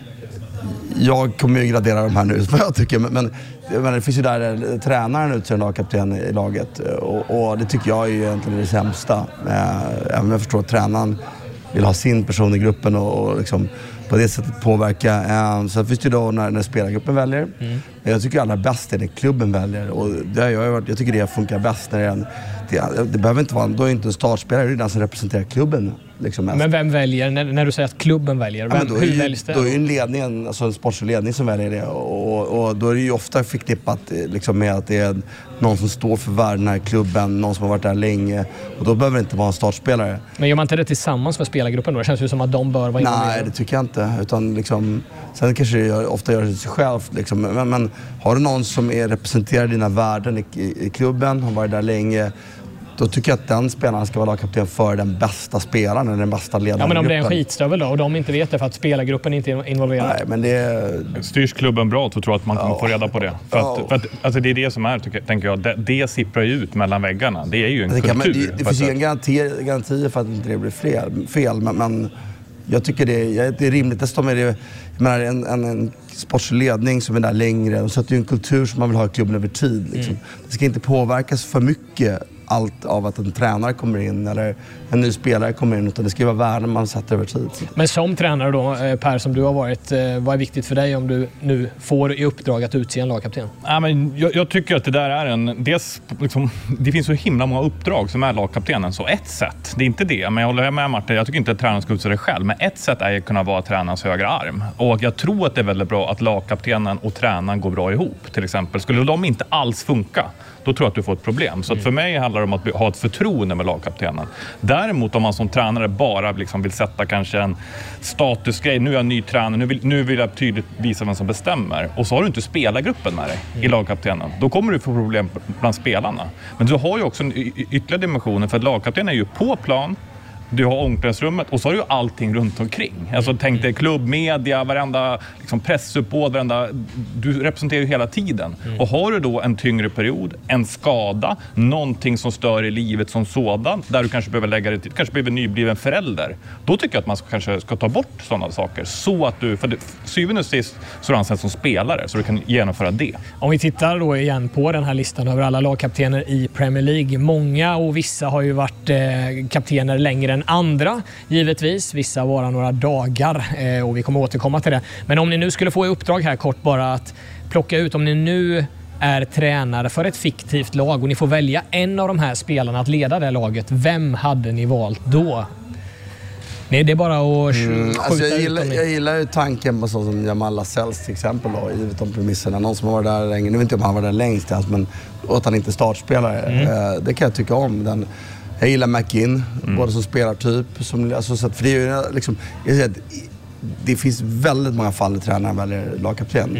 jag kommer ju gradera de här nu, vad jag tycker. Men, men, men det finns ju där tränaren utser en lagkapten i laget och, och det tycker jag är ju egentligen det sämsta. Även om jag förstår att tränaren vill ha sin person i gruppen och, och liksom på det sättet påverka. Så finns det ju då när, när spelargruppen väljer. Mm. Jag tycker allra bäst är det klubben väljer. Och det, jag, jag tycker det funkar bäst när det är en... Det, det behöver inte vara... Då är inte en startspelare, det är den som representerar klubben. Liksom mest. Men vem väljer, när, när du säger att klubben väljer? Vem, ja, hur ju, väljs det? Då är ju en ledning, alltså en sportslig ledning som väljer det. Och, och då är det ju ofta förknippat liksom, med att det är någon som står för värdena i klubben, någon som har varit där länge. Och då behöver det inte vara en startspelare. Men gör man inte det tillsammans med spelargruppen då? Det känns ju som att de bör vara involverade. Nej, det tycker jag inte. Utan liksom, sen kanske det gör, ofta gör det sig själv. Liksom. Men, men har du någon som är representerar dina värden i, i, i klubben, har varit där länge, då tycker jag att den spelaren ska vara lagkapten för den bästa spelaren eller den bästa ledaren. Ja, men om det är en skitstövel då och de inte vet det för att spelargruppen inte är involverad. Nej, men det... Styrs klubben bra så tror jag att man kommer ja. få reda på det. För att, ja. för att alltså det är det som är, tycker, tänker jag, det, det sipprar ju ut mellan väggarna. Det är ju en det kultur. Man, det det finns ju en garanti, garanti för att inte det blir fel, fel men, men jag tycker det är, det är rimligt. Dessutom är det, jag menar, en, en, en sportslig ledning som är där längre. Och så att det är en kultur som man vill ha i klubben över tid. Liksom. Mm. Det ska inte påverkas för mycket allt av att en tränare kommer in eller en ny spelare kommer in, utan det ska vara värden man sätter över tid. Men som tränare då, Per, som du har varit, vad är viktigt för dig om du nu får i uppdrag att utse en lagkapten? Ja, men jag, jag tycker att det där är en... Dels, liksom, det finns så himla många uppdrag som är lagkaptenen, så ett sätt, det är inte det, men jag håller med Martin, jag tycker inte att tränaren ska utse det själv, men ett sätt är att kunna vara tränarens högra arm. Och jag tror att det är väldigt bra att lagkaptenen och tränaren går bra ihop, till exempel. Skulle de inte alls funka, då tror jag att du får ett problem. Så att för mig handlar det om att ha ett förtroende med lagkaptenen. Däremot om man som tränare bara liksom vill sätta kanske en statusgrej, nu är jag ny tränare, nu vill, nu vill jag tydligt visa vem som bestämmer. Och så har du inte spelargruppen med dig mm. i lagkaptenen. Då kommer du få problem bland spelarna. Men du har ju också en ytterligare dimension, för att lagkaptenen är ju på plan, du har omklädningsrummet och så har du ju allting runt omkring. Alltså tänk dig klubb, media, varenda liksom pressuppbåd, varenda, du representerar ju hela tiden. Mm. Och har du då en tyngre period, en skada, någonting som stör i livet som sådan, där du kanske behöver lägga det till, kanske behöver nybliven förälder, då tycker jag att man ska, kanske ska ta bort sådana saker. Så att du, för det, syvende och sist så är du ansedd som spelare, så du kan genomföra det. Om vi tittar då igen på den här listan över alla lagkaptener i Premier League. Många och vissa har ju varit eh, kaptener längre än andra, givetvis. Vissa vara några dagar eh, och vi kommer återkomma till det. Men om ni nu skulle få i uppdrag här kort bara att plocka ut, om ni nu är tränare för ett fiktivt lag och ni får välja en av de här spelarna att leda det laget, vem hade ni valt då? Nej, det är bara att mm, skjuta alltså jag, ut gillar, dem. jag gillar ju tanken på sånt som Jamal Lascelles till exempel då, givet de premisserna. Någon som har varit där länge, nu vet inte om han var där längst ens, men att han inte är startspelare. Mm. Eh, det kan jag tycka om. Den, jag gillar McInn, mm. både som spelartyp, som, alltså, så att, för det är ju liksom, jag säger att det finns väldigt många fall i tränaren väljer lagkapten. Mm.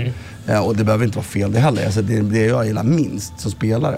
Eh, och det behöver inte vara fel det heller. Alltså, det är det jag gillar minst som spelare.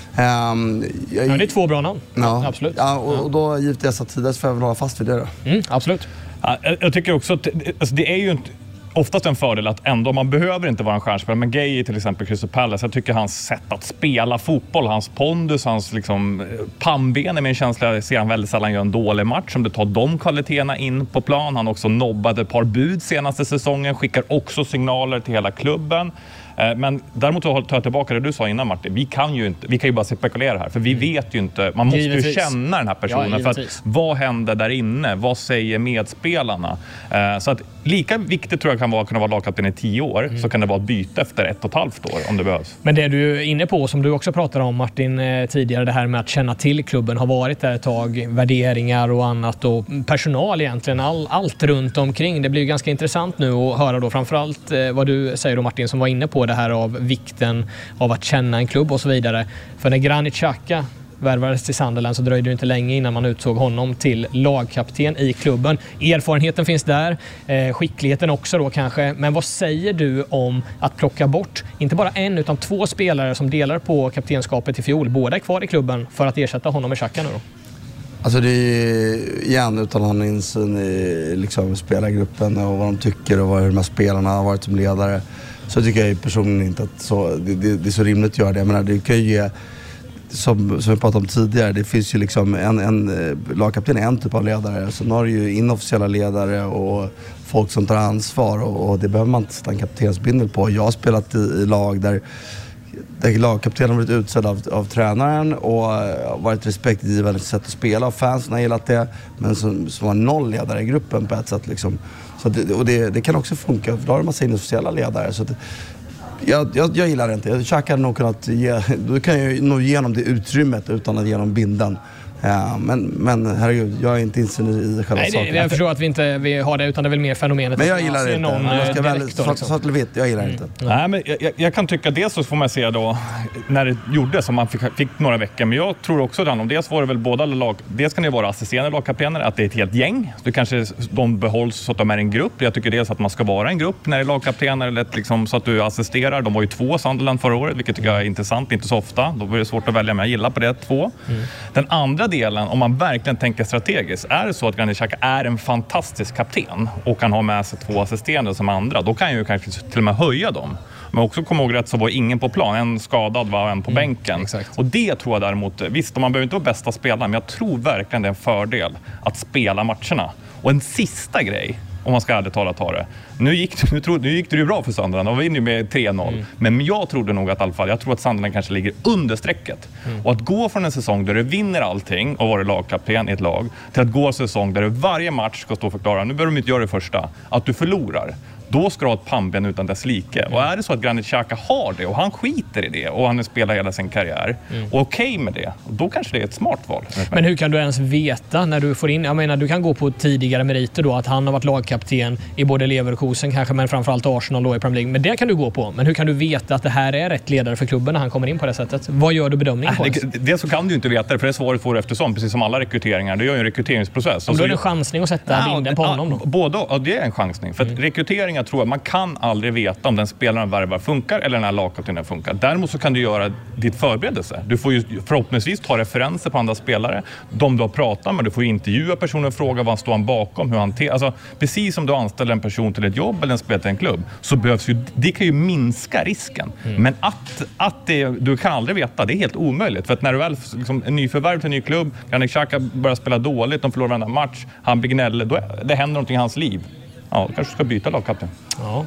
Um, jag, ja, det är två bra namn. Ja, absolut. Ja, och, och då givetvis att tidigare så får jag väl hålla fast vid det då. Mm, absolut. Ja, jag, jag tycker också att alltså, det är ju inte oftast en fördel att ändå, man behöver inte vara en stjärnspelare, men Gay till exempel Crystal Palace, jag tycker hans sätt att spela fotboll, hans pondus, hans liksom pannben med en känsla, jag ser han väldigt sällan gör en dålig match, som det tar de kvaliteterna in på plan. Han också nobbade ett par bud senaste säsongen, skickar också signaler till hela klubben. Men däremot tar jag tillbaka det du sa innan, Martin. Vi kan ju inte, vi kan ju bara spekulera här, för vi vet ju inte, man måste givetvis ju känna den här personen, ja, för att vad händer där inne, vad säger medspelarna, så att lika viktigt tror jag kan vara att kunna vara lagkapten i tio år, mm. så kan det vara ett byte efter ett och ett halvt år om det behövs. Men det du är inne på, som du också pratade om Martin tidigare, det här med att känna till klubben, har varit där ett tag, värderingar och annat och personal egentligen, all, allt runt omkring. Det blir ju ganska intressant nu att höra då framförallt vad du säger då Martin, som var inne på det här av vikten av att känna en klubb och så vidare. För när Granit Xhaka värvades till Sunderland så dröjde det inte länge innan man utsåg honom till lagkapten i klubben. Erfarenheten finns där, eh, skickligheten också då kanske. Men vad säger du om att plocka bort inte bara en utan två spelare som delar på kaptenskapet i fjol? Båda är kvar i klubben för att ersätta honom med Xhaka nu då. Alltså det är igen utan någon insyn i liksom spelargruppen och vad de tycker och vad de här spelarna har varit som ledare. Så tycker jag personligen inte att så, det, det, det är så rimligt att göra det. Jag menar, det kan ju ge, som, som vi pratade om tidigare, det finns ju liksom en, en lagkapten är en typ av ledare. Så nu har du ju inofficiella ledare och folk som tar ansvar och, och det behöver man inte sätta en kaptensbindel på. Jag har spelat i, i lag där, där lagkaptenen har blivit utsedd av, av tränaren och varit respektgivande sätt att spela och fansen har gillat det, men som, som var noll ledare i gruppen på ett sätt liksom. Så det, och det, det kan också funka, för då har de massa inofficiella ledare. Så det, jag, jag, jag gillar det inte. Xhaka hade nog kunnat ge, då kan jag nog ge dem det utrymmet utan att ge dem binden. Ja, men, men herregud, jag är inte insyn i själva Nej, det, saken. Jag förstår att vi inte vi har det, utan det är väl mer fenomenet. Men jag gillar det inte. Någon jag ska väl, direkt, då, så, så att du vet, jag gillar det mm. inte. Nej, men jag, jag kan tycka dels så får man se då när det gjordes, som man fick, fick några veckor. Men jag tror också att om dels var det väl båda lag, dels kan det vara assisterande lagkaptener, att det är ett helt gäng. Så kanske de behålls så att de är en grupp. Jag tycker dels att man ska vara en grupp när det är lagkaptener, eller liksom, så att du assisterar. De var ju två Sunderland förra året, vilket tycker jag är intressant, inte så ofta. Då blir det svårt att välja, men jag gillar på det, två. Mm. Den andra delen, om man verkligen tänker strategiskt, är det så att Granit Xhaka är en fantastisk kapten och kan ha med sig två assisterande som andra, då kan ju kanske till och med höja dem. Men också kom ihåg rätt så var ingen på plan, en skadad var en på mm, bänken. Exakt. Och det tror jag däremot, visst, man behöver inte vara bästa spelaren, men jag tror verkligen det är en fördel att spela matcherna. Och en sista grej, om man ska ärligt tala ta det. Nu gick, nu, tro, nu gick det ju bra för Sunderland. De var inne med tre noll. Mm. Men jag trodde nog att i alla fall, jag tror att Sunderland kanske ligger under strecket. Mm. Och att gå från en säsong där du vinner allting och vara lagkapten i ett lag, till att gå en säsong där du varje match ska stå och förklara, nu behöver de inte göra det första, att du förlorar. Då ska du ha ett pannben utan dess like. Mm. Och är det så att Granit Xhaka har det och han skiter i det och han spelar hela sin karriär mm. och okej okay med det, då kanske det är ett smart val. Men hur kan du ens veta när du får in, jag menar du kan gå på tidigare meriter då, att han har varit lagkapten i både Leverkusen kanske, men framförallt Arsenal då i Premier League. Men det kan du gå på. Men hur kan du veta att det här är rätt ledare för klubben när han kommer in på det sättet? Vad gör du bedömning på? Äh, det, det så kan du inte veta det, för det svaret får du eftersom, precis som alla rekryteringar. Det gör ju en rekryteringsprocess. Om då är det en chansning att sätta ja, binden på ja, honom då? Både, ja, det är en chansning. För mm. att rekryteringar tror jag, man kan aldrig veta om den spelaren värvar funkar eller den här lagkaptenen funkar. Däremot så kan du göra ditt förberedelse. Du får ju förhoppningsvis ta referenser på andra spelare. De du har pratat med, du får intervjua personen och fråga vad han står han bakom, hur han te- alltså, precis som du anställer en person till ett jobb eller en spelare till en klubb, så behövs ju, det kan ju minska risken. Mm. Men att, att det, du kan aldrig veta, det är helt omöjligt. För att när du väl liksom, en nyförvärv till en ny klubb, Granit Xhaka börjar spela dåligt, de förlorar varenda match, han blir gnällig, då det händer någonting i hans liv. Ja, då kanske ska byta lagkapten. Ja.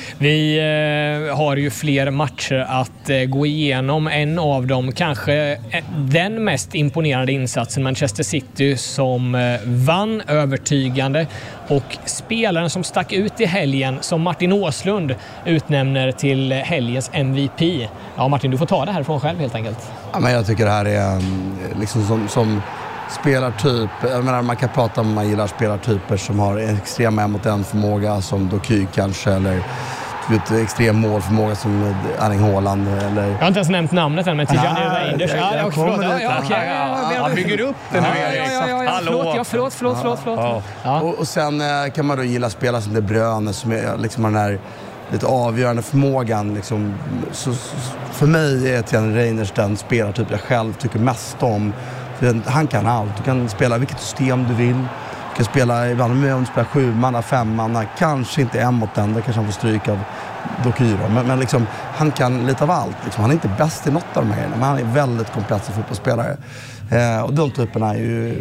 Vi eh, har ju fler matcher att eh, gå igenom. En av dem kanske eh, den mest imponerande insatsen, Manchester City, som eh, vann övertygande, och spelaren som stack ut i helgen, som Martin Åslund utnämner till helgens M V P. Ja, Martin, du får ta det här från själv helt enkelt. Ja, men jag tycker det här är liksom som... som spelartyp, jag menar man kan prata om man gillar spelartyper som har en extrem en mot en förmåga som Doky kanske, eller vet, extrem målförmåga som Erling Haaland eller... Jag har inte ens nämnt namnet än, men Tijani Reinders. Ja, jag kommer lite. Ja, okay. Han bygger upp det nu. Ja, ja, ja, ja. Förlåt, ja, förlåt, förlåt, förlåt, förlåt. Ja. Ja. Och, och sen kan man då gilla spelare som De Bruyne som är liksom den här lite avgörande förmågan. Liksom. Så, för mig är Tijan Reijners den spelartyp jag själv tycker mest om. För han kan allt. Du kan spela vilket system du vill. Du kan spela, ibland med om du spelar sju manna, fem manna. Kanske inte en mot den, där kanske han får stryk av Dokyro. Men, men liksom, han kan lite av allt. Liksom. Han är inte bäst i något av de här, men han är väldigt komplett som fotbollsspelare. Eh, och de typerna är ju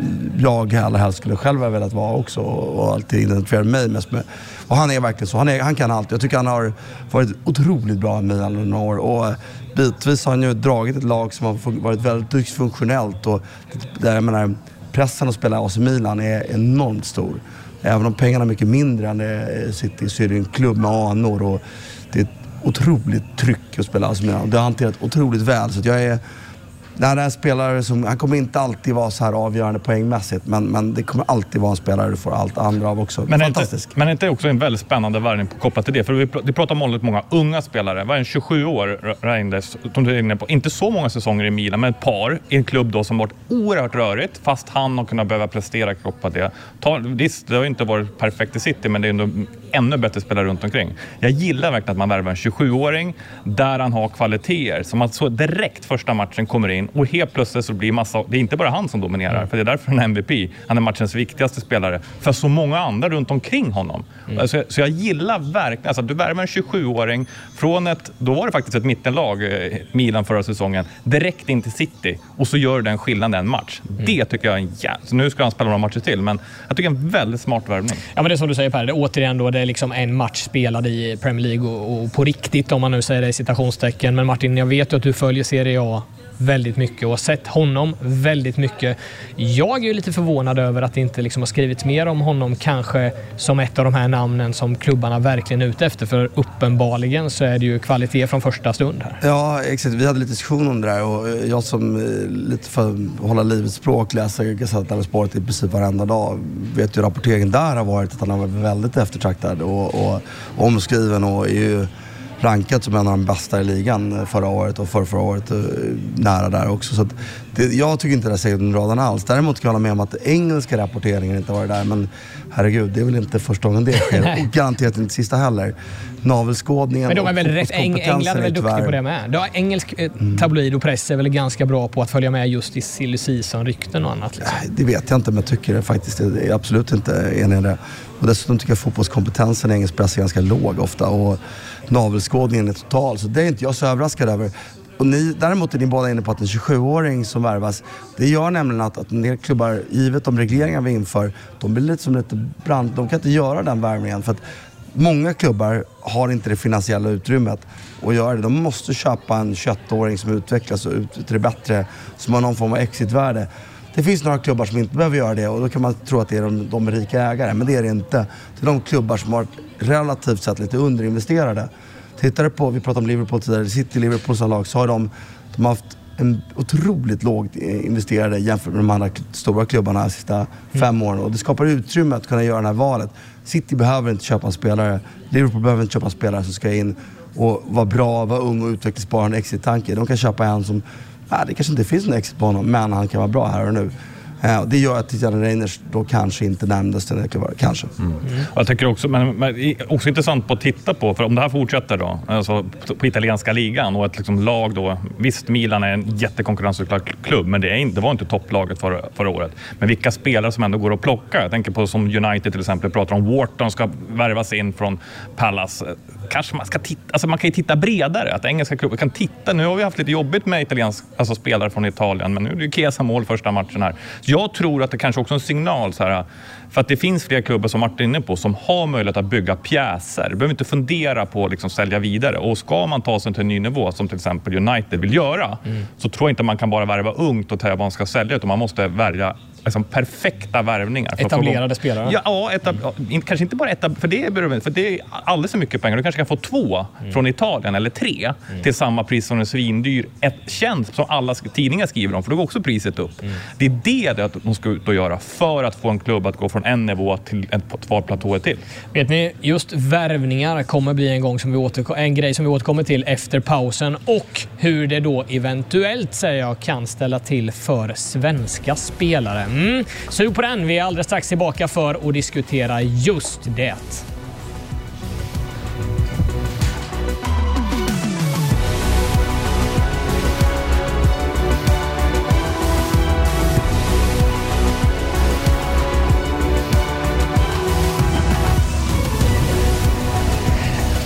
jag allra helst skulle själv ha velat vara också och alltid identifiera mig mest med. Och han är verkligen så, han, är, han kan allt. Jag tycker han har varit otroligt bra i Milan under några år och bitvis har han ju dragit ett lag som har varit väldigt dysfunktionellt och där, jag menar, pressen att spela A C Milan är enormt stor. Även om pengarna är mycket mindre än det City så är det en klubb med anor och det är ett otroligt tryck att spela A C Milan. Det har hanterat otroligt väl så att jag är när det är spelare som, han kommer inte alltid vara så här avgörande poängmässigt, men, men det kommer alltid vara en spelare du får allt andra av också. Men fantastisk. Inte, men inte också en väldigt spännande värvning kopplat till det, för vi, vi pratar om väldigt många unga spelare. Var en tjugosju år Reijnders, som du är inne på, inte så många säsonger i Milan, men ett par i en klubb då som varit oerhört rörigt, fast han har kunnat behöva prestera kopplat det. Ta, visst, det har inte varit perfekt i City, men det är ändå ännu bättre spelare runt omkring. Jag gillar verkligen att man värvar en tjugosju-åring där han har kvaliteter, som att så direkt första matchen kommer in och helt plötsligt så blir massa, det är inte bara han som dominerar, mm. för det är därför han är M V P. Han är matchens viktigaste spelare för så många andra runt omkring honom. Mm. Alltså, så jag gillar verkligen, alltså, du värvar en tjugosju-åring från ett, då var det faktiskt ett mittenlag, Milan förra säsongen, direkt in till City och så gör den skillnaden en match. Mm. Det tycker jag är en jävla, så nu ska han spela några matcher till, men jag tycker en väldigt smart värvning. Ja, men det är som du säger Per, det är återigen då, det är liksom en match spelad i Premier League och, och på riktigt, om man nu säger det i citationstecken. Men Martin, jag vet ju att du följer Serie A väldigt mycket och har sett honom väldigt mycket. Jag är ju lite förvånad över att det inte liksom har skrivits mer om honom kanske som ett av de här namnen som klubbarna verkligen är ute efter, för uppenbarligen så är det ju kvalitet från första stund här. Ja, exakt. Vi hade lite diskussion om det där och jag som lite för att hålla livets språk läser Gazzetta dello Sport i princip varenda dag vet ju rapporteringen där har varit att han har varit väldigt eftertraktad och, och omskriven och är ju rankat som en av de bästa i ligan förra året och förra, förra året nära där också. Så att det, jag tycker inte det säger den raden alls. Däremot kan jag hålla med om att engelska rapporteringen inte var där. Men herregud, det är väl inte första gången det sker. Och garanterat inte sista heller. Navelskådningen. Men de är väl rätt, England är väl duktig på det med. Då, engelsk eh, tabloid och press är väl ganska bra på att följa med just i silly season-rykten och annat. Liksom. Det vet jag inte, men jag tycker det faktiskt är absolut inte enig i det. Och dessutom tycker jag fotbollskompetensen i engelsk press är ganska låg ofta. Och navelskådningen är total, så det är inte jag så överraskad över. Och ni, däremot är ni båda inne på att en tjugosju-åring som värvas, det gör nämligen att, att en del klubbar, givet de regleringar vi inför, de blir lite som lite brand, de kan inte göra den värvningen för att många klubbar har inte det finansiella utrymmet att göra det. De måste köpa en tjugoett-åring som utvecklas och ut till det bättre, som har någon form av exitvärde. Det finns några klubbar som inte behöver göra det och då kan man tro att det är de, de rika ägare, men det är det inte. Det är de klubbar som har relativt sett lite underinvesterade. Tittar du på, vi pratade om Liverpool tidigare, City, Liverpool som lag, så har de, de har haft en otroligt lågt investerade jämfört med de andra stora klubbarna de sista mm. fem åren. Och det skapar utrymme att kunna göra det här valet. City behöver inte köpa en spelare, Liverpool behöver inte köpa en spelare som ska in och vara bra, vara ung och utvecklingsbar, en exit-tanke. De kan köpa en som, ja, det kanske inte finns en exit på honom, men han kan vara bra här och nu. Ja, det gör att Tijan Reijnders då kanske inte nämndes den klubbar, kanske. Mm. Mm. Jag tycker också, men, men också intressant på att titta på, för om det här fortsätter då, alltså på, på italienska ligan och ett liksom lag då, visst Milan är en jättekonkurrensutsatt klubb, men det, är inte, det var inte topplaget förra, förra året. Men vilka spelare som ändå går att plocka, jag tänker på som United till exempel, pratar om Wharton ska värvas in från Palace. Kanske man ska titta, alltså man kan ju titta bredare, att engelska klubbar kan titta. Nu har vi haft lite jobbigt med italiensk, alltså spelare från Italien, men nu är det ju Chiesa mål första matchen här. Jag tror att det kanske också är en signal så här, för att det finns fler klubbar som Martin är inne på som har möjlighet att bygga pjäser. Du behöver inte fundera på att liksom sälja vidare. Och ska man ta sig till en ny nivå som till exempel United vill göra, mm. så tror jag inte man kan bara värva ungt och ta vad man ska sälja, utan man måste välja liksom perfekta värvningar. Etablerade spelare? Ja, ja etab- mm. kanske inte bara etab- för det är för det är alldeles så mycket pengar. Du kanske kan få två mm. från Italien eller tre mm. till samma pris som en svindyr ett tjänst som alla tidningar skriver om, för då går också priset upp. Mm. Det är det, det att de ska ut och göra för att få en klubb att gå från en nivå till ett par platåer till. Vet ni, just värvningar kommer bli en gång som vi återkom- en grej som vi återkommer till efter pausen, och hur det då eventuellt, säger jag, kan ställa till för svenska spelare. Mm. Sug på den, vi är alldeles strax tillbaka för att diskutera just det.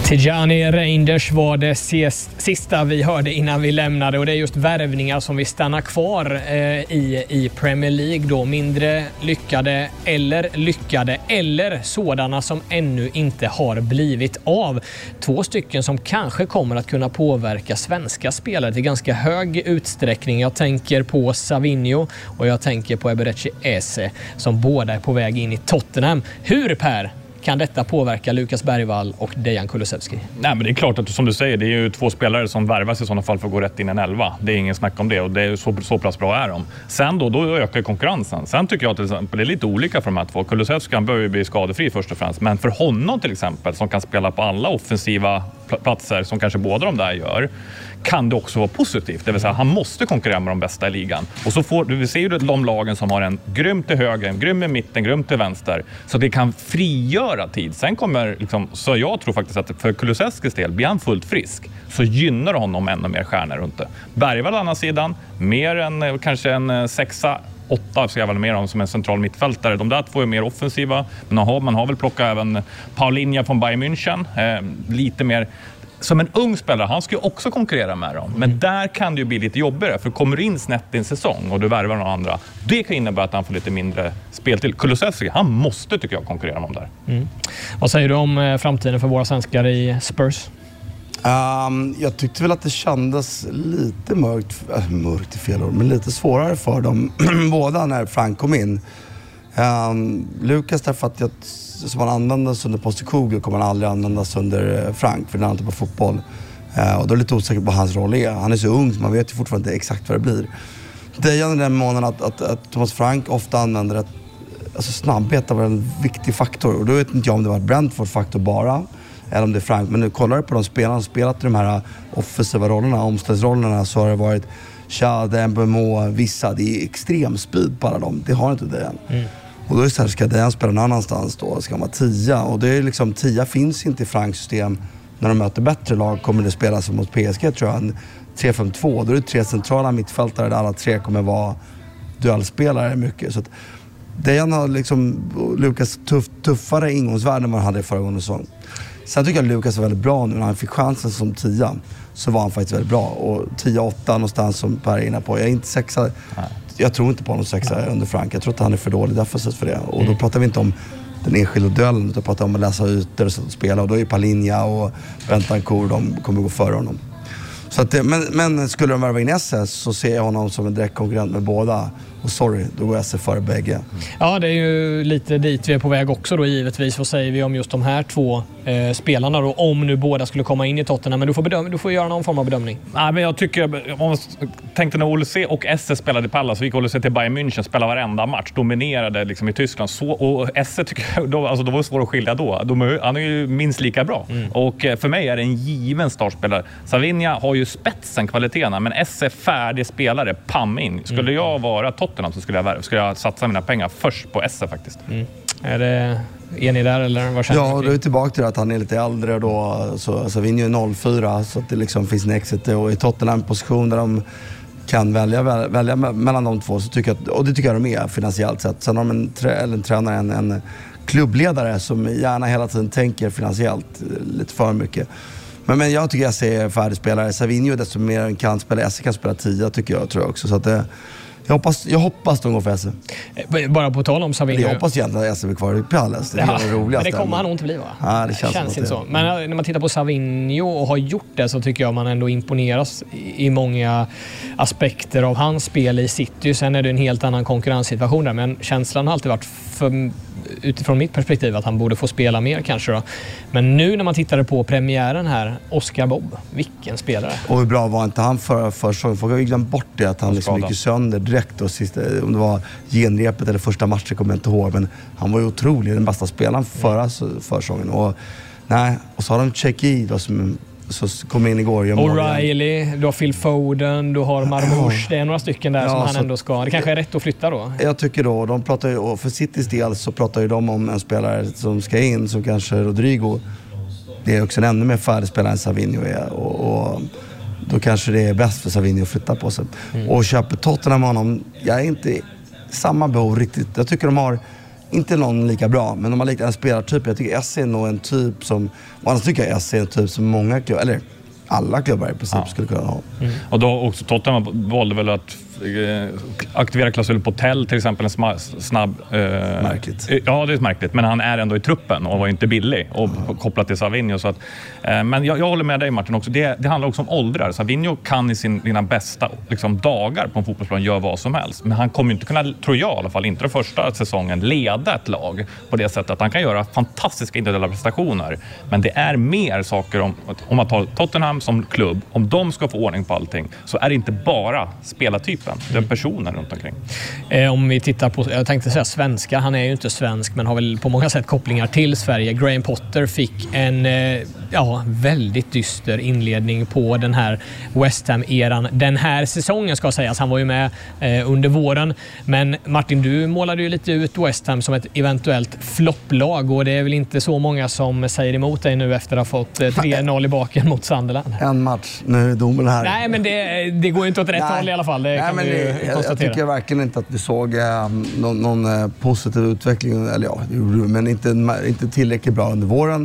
Tijani Reinders var det sista vi hörde innan vi lämnade, och det är just värvningar som vi stannar kvar eh, i, i Premier League då. Mindre lyckade eller lyckade eller sådana som ännu inte har blivit av. Två stycken som kanske kommer att kunna påverka svenska spelare till ganska hög utsträckning. Jag tänker på Savinho och jag tänker på Eberechi Eze som båda är på väg in i Tottenham. Hur, Per, kan detta påverka Lukas Bergvall och Dejan Kulusevski? Nej, men det är klart att, som du säger, det är ju två spelare som värvas i sådana fall för att gå rätt in i en elva. Det är ingen snack om det, och det är så, så pass bra är de. Sen då, då ökar konkurrensen. Sen tycker jag till exempel det är lite olika för de här två. Kulusevski kan börja bli skadefri först och främst, men för honom till exempel som kan spela på alla offensiva platser som kanske båda de där gör, kan det också vara positivt. Det vill säga, han måste konkurrera med de bästa i ligan. Och så får vi ser ju de lagen som har en grym till höger, en grym i mitten, grym till vänster. Så det kan frigöra tid. Sen kommer, liksom, så jag tror faktiskt att för Kulusevskis del, blir han fullt frisk, så gynnar honom ännu mer stjärnor runt det. Bergvall å andra sidan, mer än kanske en sexa, åtta ska jag väl mer om som en central mittfältare. De där två är mer offensiva. Men man har, man har väl plockat även Paulinho från Bayern München. Eh, lite mer som en ung spelare, han ska ju också konkurrera med dem. Men där kan det ju bli lite jobbigare. För kommer du in snett i en säsong och du värvar några andra, det kan innebära att han får lite mindre spel till. Kulusevski, han måste tycker jag konkurrera med dem där. Mm. Vad säger du om framtiden för våra svenskar i Spurs? Um, jag tyckte väl att det kändes lite mörkt, äh, mörkt i fel år, men lite svårare för dem båda när Frank kom in. Um, Lukas, därför att jag, som han användas under Postecoglou kommer han aldrig användas under Frank, för den är inte på fotboll. Uh, och då är det lite osäkert på hans roll är. Han är så ung så man vet ju fortfarande inte exakt vad det blir. Det är ju den månaden att, att, att Thomas Frank ofta använder att alltså snabbhet var en viktig faktor. Och då vet inte jag om det var ett Brentford-faktor bara, eller om det är Frank. Men nu kollar du på de spelarna som spelat i de här offensiva rollerna, omställsrollerna, så har det varit Chade, Mbemo, vissa. Det är extrem speed på alla dem. Det har inte Dejan. Mm. Och då är det så här, ska Dejan spela någon annanstans då? Ska man vara tia? Och det är liksom, tia finns inte i Franks system. När de möter bättre lag kommer det spela som mot P S G, tror jag. En tre fem två. Då är det tre centrala mittfältare där alla tre kommer vara duellspelare mycket. Så att Dejan har liksom Lukas tuff, tuffare ingångsvärde än vad han hade förra gången säsong. Sen tycker jag att Lukas var väldigt bra nu när han fick chansen som tia. Så var han faktiskt väldigt bra. Och tio åtta någonstans som Per är inne på. Jag är inte sexa. Nej. Jag tror inte på någon sexa Nej. under Frank. Jag tror att han är för dålig defensivt för det. Och då pratar vi inte om den enskilda duellen. Utan pratar om att läsa ytor och spela. Och då är Paulinho och Bentancur, de kommer gå före honom. Så att det, men, men skulle de värva in S S så ser jag honom som en direkt konkurrent med båda. Och sorry, då går S S före bägge. Ja, det är ju lite dit vi är på väg också då givetvis. Vad säger vi om just de här två eh, spelarna då? Om nu båda skulle komma in i Tottenham. Men du får, bedöm- du får göra någon form av bedömning. Nej, men jag tycker, om man tänkte när Ole C och S S spelade i Pallas, så gick Ole C till Bayern München, spelade varenda match, dominerade liksom i Tyskland. Så, och S S tycker jag, då, alltså, då var det svårt att skilja då. De, han är ju minst lika bra. Mm. Och för mig är det en given startspelare. Savinho har ju spetsen, kvaliteterna, men S S är färdig spelare, pam in. Skulle mm. jag vara Tottenham så skulle jag, skulle jag satsa mina pengar först på S S faktiskt. Mm. Är det enig där eller vad känner du? Ja, då är vi tillbaka till att han är lite äldre då, så Savinho är noll fyra, så att det liksom finns en exit, och i Tottenham position där de kan välja, välja mellan de två, så tycker jag, och det tycker jag de är finansiellt sett. Sen har de en, trä, eller en tränare, en, en klubbledare som gärna hela tiden tänker finansiellt lite för mycket. Men, men jag tycker S är färdig spelare. Savinho desto mer kan spela, S kan spela tio tycker jag, tror jag också. Så att det, Jag hoppas, jag hoppas de går för S C. Bara på tal om Savinho. Jag hoppas egentligen att S C blir kvar i Pallas. Det är ja, det roligaste. Men det kommer han nog inte bli, va? Ja, det känns, det känns inte så. Det. Men när man tittar på Savinho och har gjort det, så tycker jag man ändå imponeras i många aspekter av hans spel i City. Sen är det en helt annan konkurrenssituation där. Men känslan har alltid varit, för, utifrån mitt perspektiv, att han borde få spela mer kanske då. Men nu när man tittade på premiären här, Oscar Bobb, vilken spelare. Och hur bra var inte han för försäsongen? Folk har ju glömt bort det, att han liksom gick sönder direkt. Och sista, om det var genrepet eller första matchen kommer jag inte ihåg, men han var ju otrolig, den bästa spelaren förra försäsongen. Och nej, och så har de Checky då som så kom in igår. O'Reilly, du har Phil Foden, du har Marmouche. Det är några stycken där ja, som han ändå ska. Det kanske är rätt att flytta då. Jag tycker då, de pratar ju, och för Citys del så pratar ju de om en spelare som ska in, som kanske Rodrigo. Det är också en ännu mer färdig spelare än Savinho är, och, och då kanske det är bäst för Savinho att flytta på sig. Mm. Och köper Tottenham honom, jag är inte samma behov riktigt. Jag tycker de har inte någon lika bra, men de har lite en spelartyp. Jag tycker Esse är nog en typ som, annars tycker jag Esse är en typ som många klubbar, eller alla klubbar i princip ja. skulle kunna ha. Mm. Och då också Tottenham valde väl att eh, aktivera klausul på Tell till exempel, en sma, snabb... Eh, märkligt. Eh, ja, det är märkligt, men han är ändå i truppen och var inte billig och mm. kopplat till Savinho. Så att, eh, men jag, jag håller med dig Martin också, det, det handlar också om åldrar. Savinho kan i sin, sina bästa liksom, dagar på en fotbollsplan göra vad som helst. Men han kommer inte kunna, tror jag i alla fall, inte den första säsongen leda ett lag på det sättet att han kan göra fantastiska individuella prestationer. Men det är mer saker om, om man tar Tottenham som klubb, om de ska få ordning på allting så är det inte bara spelartypen, den personen runt omkring. Eh, om vi tittar på, jag tänkte säga svenska, han är ju inte svensk men har väl på många sätt kopplingar till Sverige. Graham Potter fick en eh, ja, väldigt dyster inledning på den här West Ham-eran. Den här säsongen ska sägas, han var ju med eh, under våren, men Martin, du målade ju lite ut West Ham som ett eventuellt flopplag och det är väl inte så många som säger emot dig nu efter att ha fått eh, tre noll i baken mot Sunderland. En match, nu är domen här. Nej, men det, det går ju inte åt rätt håll i alla fall. Det Nej, kan men vi det, konstatera. Jag, jag tycker verkligen inte att vi såg eh, någon, någon eh, positiv utveckling. Eller ja, men inte, inte tillräckligt bra under våren.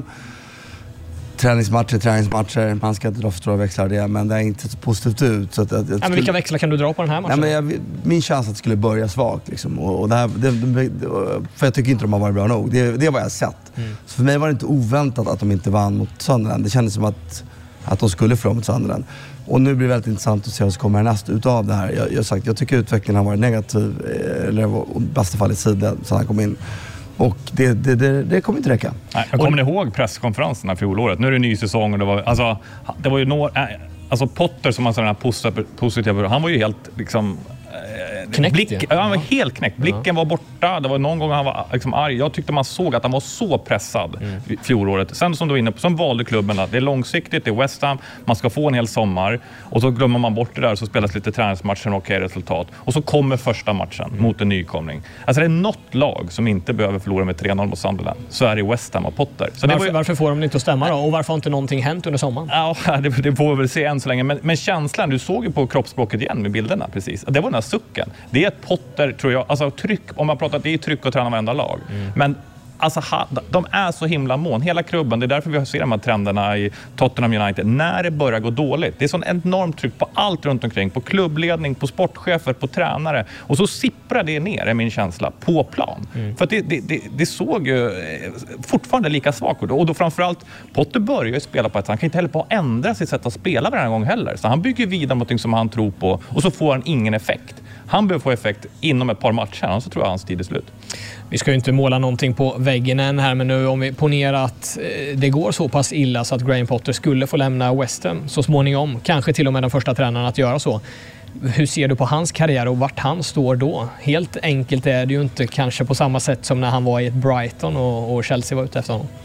Träningsmatcher, träningsmatcher. Man ska inte dra för stora växlar det, men det är inte så positivt ut. Så att, att, ja, men vilka växlar kan du dra på den här matchen? Nej, men jag, min chans att det skulle börja svagt. Liksom. Och, och det här, det, det, för jag tycker inte de har varit bra nog. Det, det är vad jag har sett. Mm. Så för mig var det inte oväntat att de inte vann mot Sunderland. Det kändes som att, att de skulle förlora mot Sunderland. Och nu blir det väldigt intressant att se vad som kommer nästa utav det här. Jag, jag, sagt, jag tycker utvecklingen har varit negativ, eller i bästa fall i sidan så han kom in. Och det, det, det, det kommer inte räcka. Nej, jag kommer ihåg presskonferenserna för året. Nu är det en ny säsong och det var, alltså, det var ju några, alltså Potter som har sådana här positiva, han var ju helt liksom knäckt, blick, ja. ja, han var helt knäckt. Blicken ja. var borta. Det var någon gång han var liksom arg. Jag tyckte man såg att han var så pressad mm. fjolåret. Sen som du var inne på, som valde klubben att det är långsiktigt, det är West Ham, man ska få en hel sommar och så glömmer man bort det där och så spelas lite träningsmatcher och okej resultat. Och så kommer första matchen mm. mot en nykomling. Alltså det är något lag som inte behöver förlora med tre noll mot Sunderland. Så är det West Ham och Potter. Så varför, det var ju... varför får de inte att stämma då? Och varför har inte någonting hänt under sommaren? Ja, det, det får vi väl se än så länge. Men, men känslan, du såg ju på kroppsspråket igen med bilderna precis. Det var den här sucken. Det är ett Potter, tror jag, alltså tryck, om man pratar att det är tryck att träna varenda lag. Mm. Men alltså, de är så himla mån. Hela klubben, det är därför vi ser de här trenderna i Tottenham United. När det börjar gå dåligt, det är sån enormt tryck på allt runt omkring. På klubbledning, på sportchefer, på tränare. Och så sipprar det ner, är min känsla, på plan. Mm. För att det, det, det, det såg ju fortfarande lika svagt ut. Och då framförallt, Potter börjar ju spela på ett, han kan inte heller bara ändra sitt sätt att spela varje gång heller. Så han bygger vidare något som han tror på och så får han ingen effekt. Han behöver få effekt inom ett par matcher, så tror jag hans tid är slut. Vi ska ju inte måla någonting på väggen än här, men nu om vi ponerar att det går så pass illa så att Graham Potter skulle få lämna West Ham så småningom, kanske till och med den första tränaren att göra så. Hur ser du på hans karriär och vart han står då? Helt enkelt är det ju inte kanske på samma sätt som när han var i ett Brighton och, och Chelsea var ute efter honom.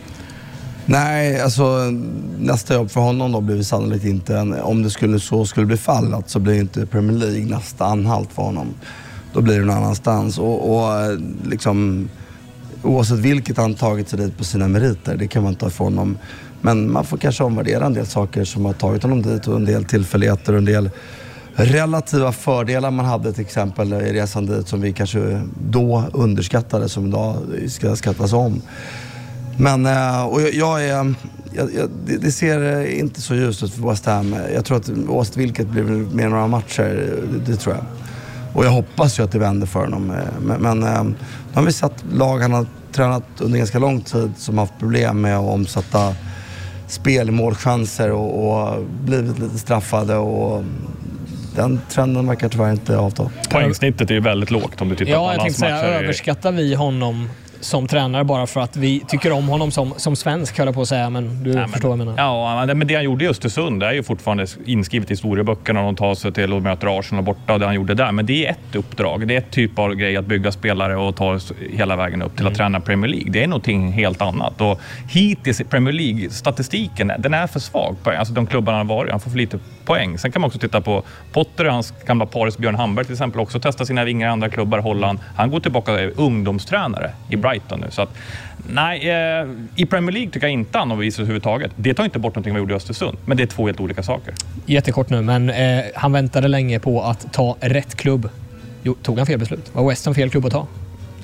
Nej, alltså nästa jobb för honom då blir det sannolikt inte en, om det skulle så skulle bli fallet så blir inte Premier League nästa anhalt för honom. Då blir det någon annanstans och, och liksom oavsett vilket han tagit sig dit på sina meriter, det kan man ta ifrån honom. Men man får kanske omvärdera en del saker som har tagit honom dit och en del tillfälligheter och en del relativa fördelar man hade till exempel i resan dit som vi kanske då underskattade som idag ska skattas om. Men och jag är, jag, jag, det ser inte så ljust ut för West Ham. Jag tror att oavsett vilket blir mer några matcher, det, det tror jag. Och jag hoppas ju att det vänder för honom. Men, men nu har vi sett lag han har tränat under ganska lång tid som har haft problem med att omsätta spel i målchanser och, och blivit lite straffade och den trenden verkar tyvärr inte avta. Poängsnittet är ju väldigt lågt om du tittar ja, på alla matcher. Ja, jag tänkte säga, överskattar vi honom som tränare bara för att vi tycker om honom som, som svensk, höll jag på att säga, men du ja, förstår vad jag menar. Ja, men det han gjorde i Östersund är ju fortfarande inskrivet i historieböckerna när de tar sig till och möter Arsenal borta och det han gjorde där. Men det är ett uppdrag, det är ett typ av grej att bygga spelare och ta hela vägen upp till att mm. träna Premier League. Det är någonting helt annat och hittills i Premier League-statistiken, den är för svag. Alltså de klubbarna har varit, han får för lite poäng. Sen kan man också titta på Potter och hans gamla paris Björn Hamberg till exempel, också testa sina vingar i andra klubbar i Holland. Han går tillbaka till ungdomstränare i Brighton nu. Så att, nej, eh, i Premier League tycker jag inte han har visat överhuvudtaget. Det tar inte bort någonting vi gjorde i Östersund, men det är två helt olika saker. Jättekort nu, men eh, han väntade länge på att ta rätt klubb. Jo, tog han fel beslut? Var West Ham fel klubb att ta?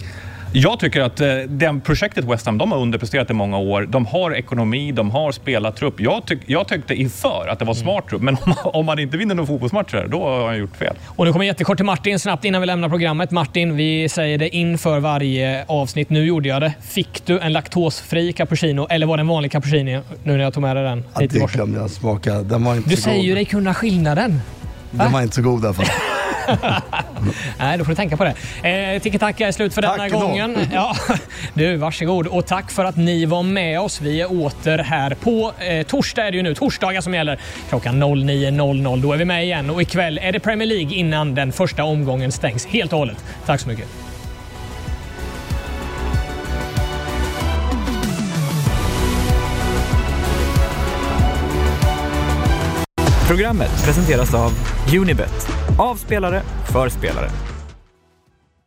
Jag tycker att eh, den projektet West Ham, de har underpresterat i många år. De har ekonomi, de har spelartrupp. Jag, tyck, jag tyckte inför att det var smart trupp, men om man, om man inte vinner några fotbollsmatcher, då har han gjort fel. Och nu kommer jättekort till Martin snabbt innan vi lämnar programmet. Martin, vi säger det inför varje avsnitt. Nu gjorde jag det. Fick du en laktosfri cappuccino eller var det en vanlig cappuccino nu när jag tog med dig den? Ja, det glömde jag smaka. Den var inte du så säger god. ju dig kunna skillnaden. Den var inte så god i alla fall. Nej, då får du tänka på det. Eh, Tiki-taka är slut för denna tack gången. Ja, du, varsågod. Och tack för att ni var med oss. Vi är åter här på eh, torsdag är det ju nu. Torsdagar som gäller klockan nio noll noll. Då är vi med igen. Och ikväll är det Premier League innan den första omgången stängs helt och hållet. Tack så mycket. Programmet presenteras av Unibet. Av spelare för spelare.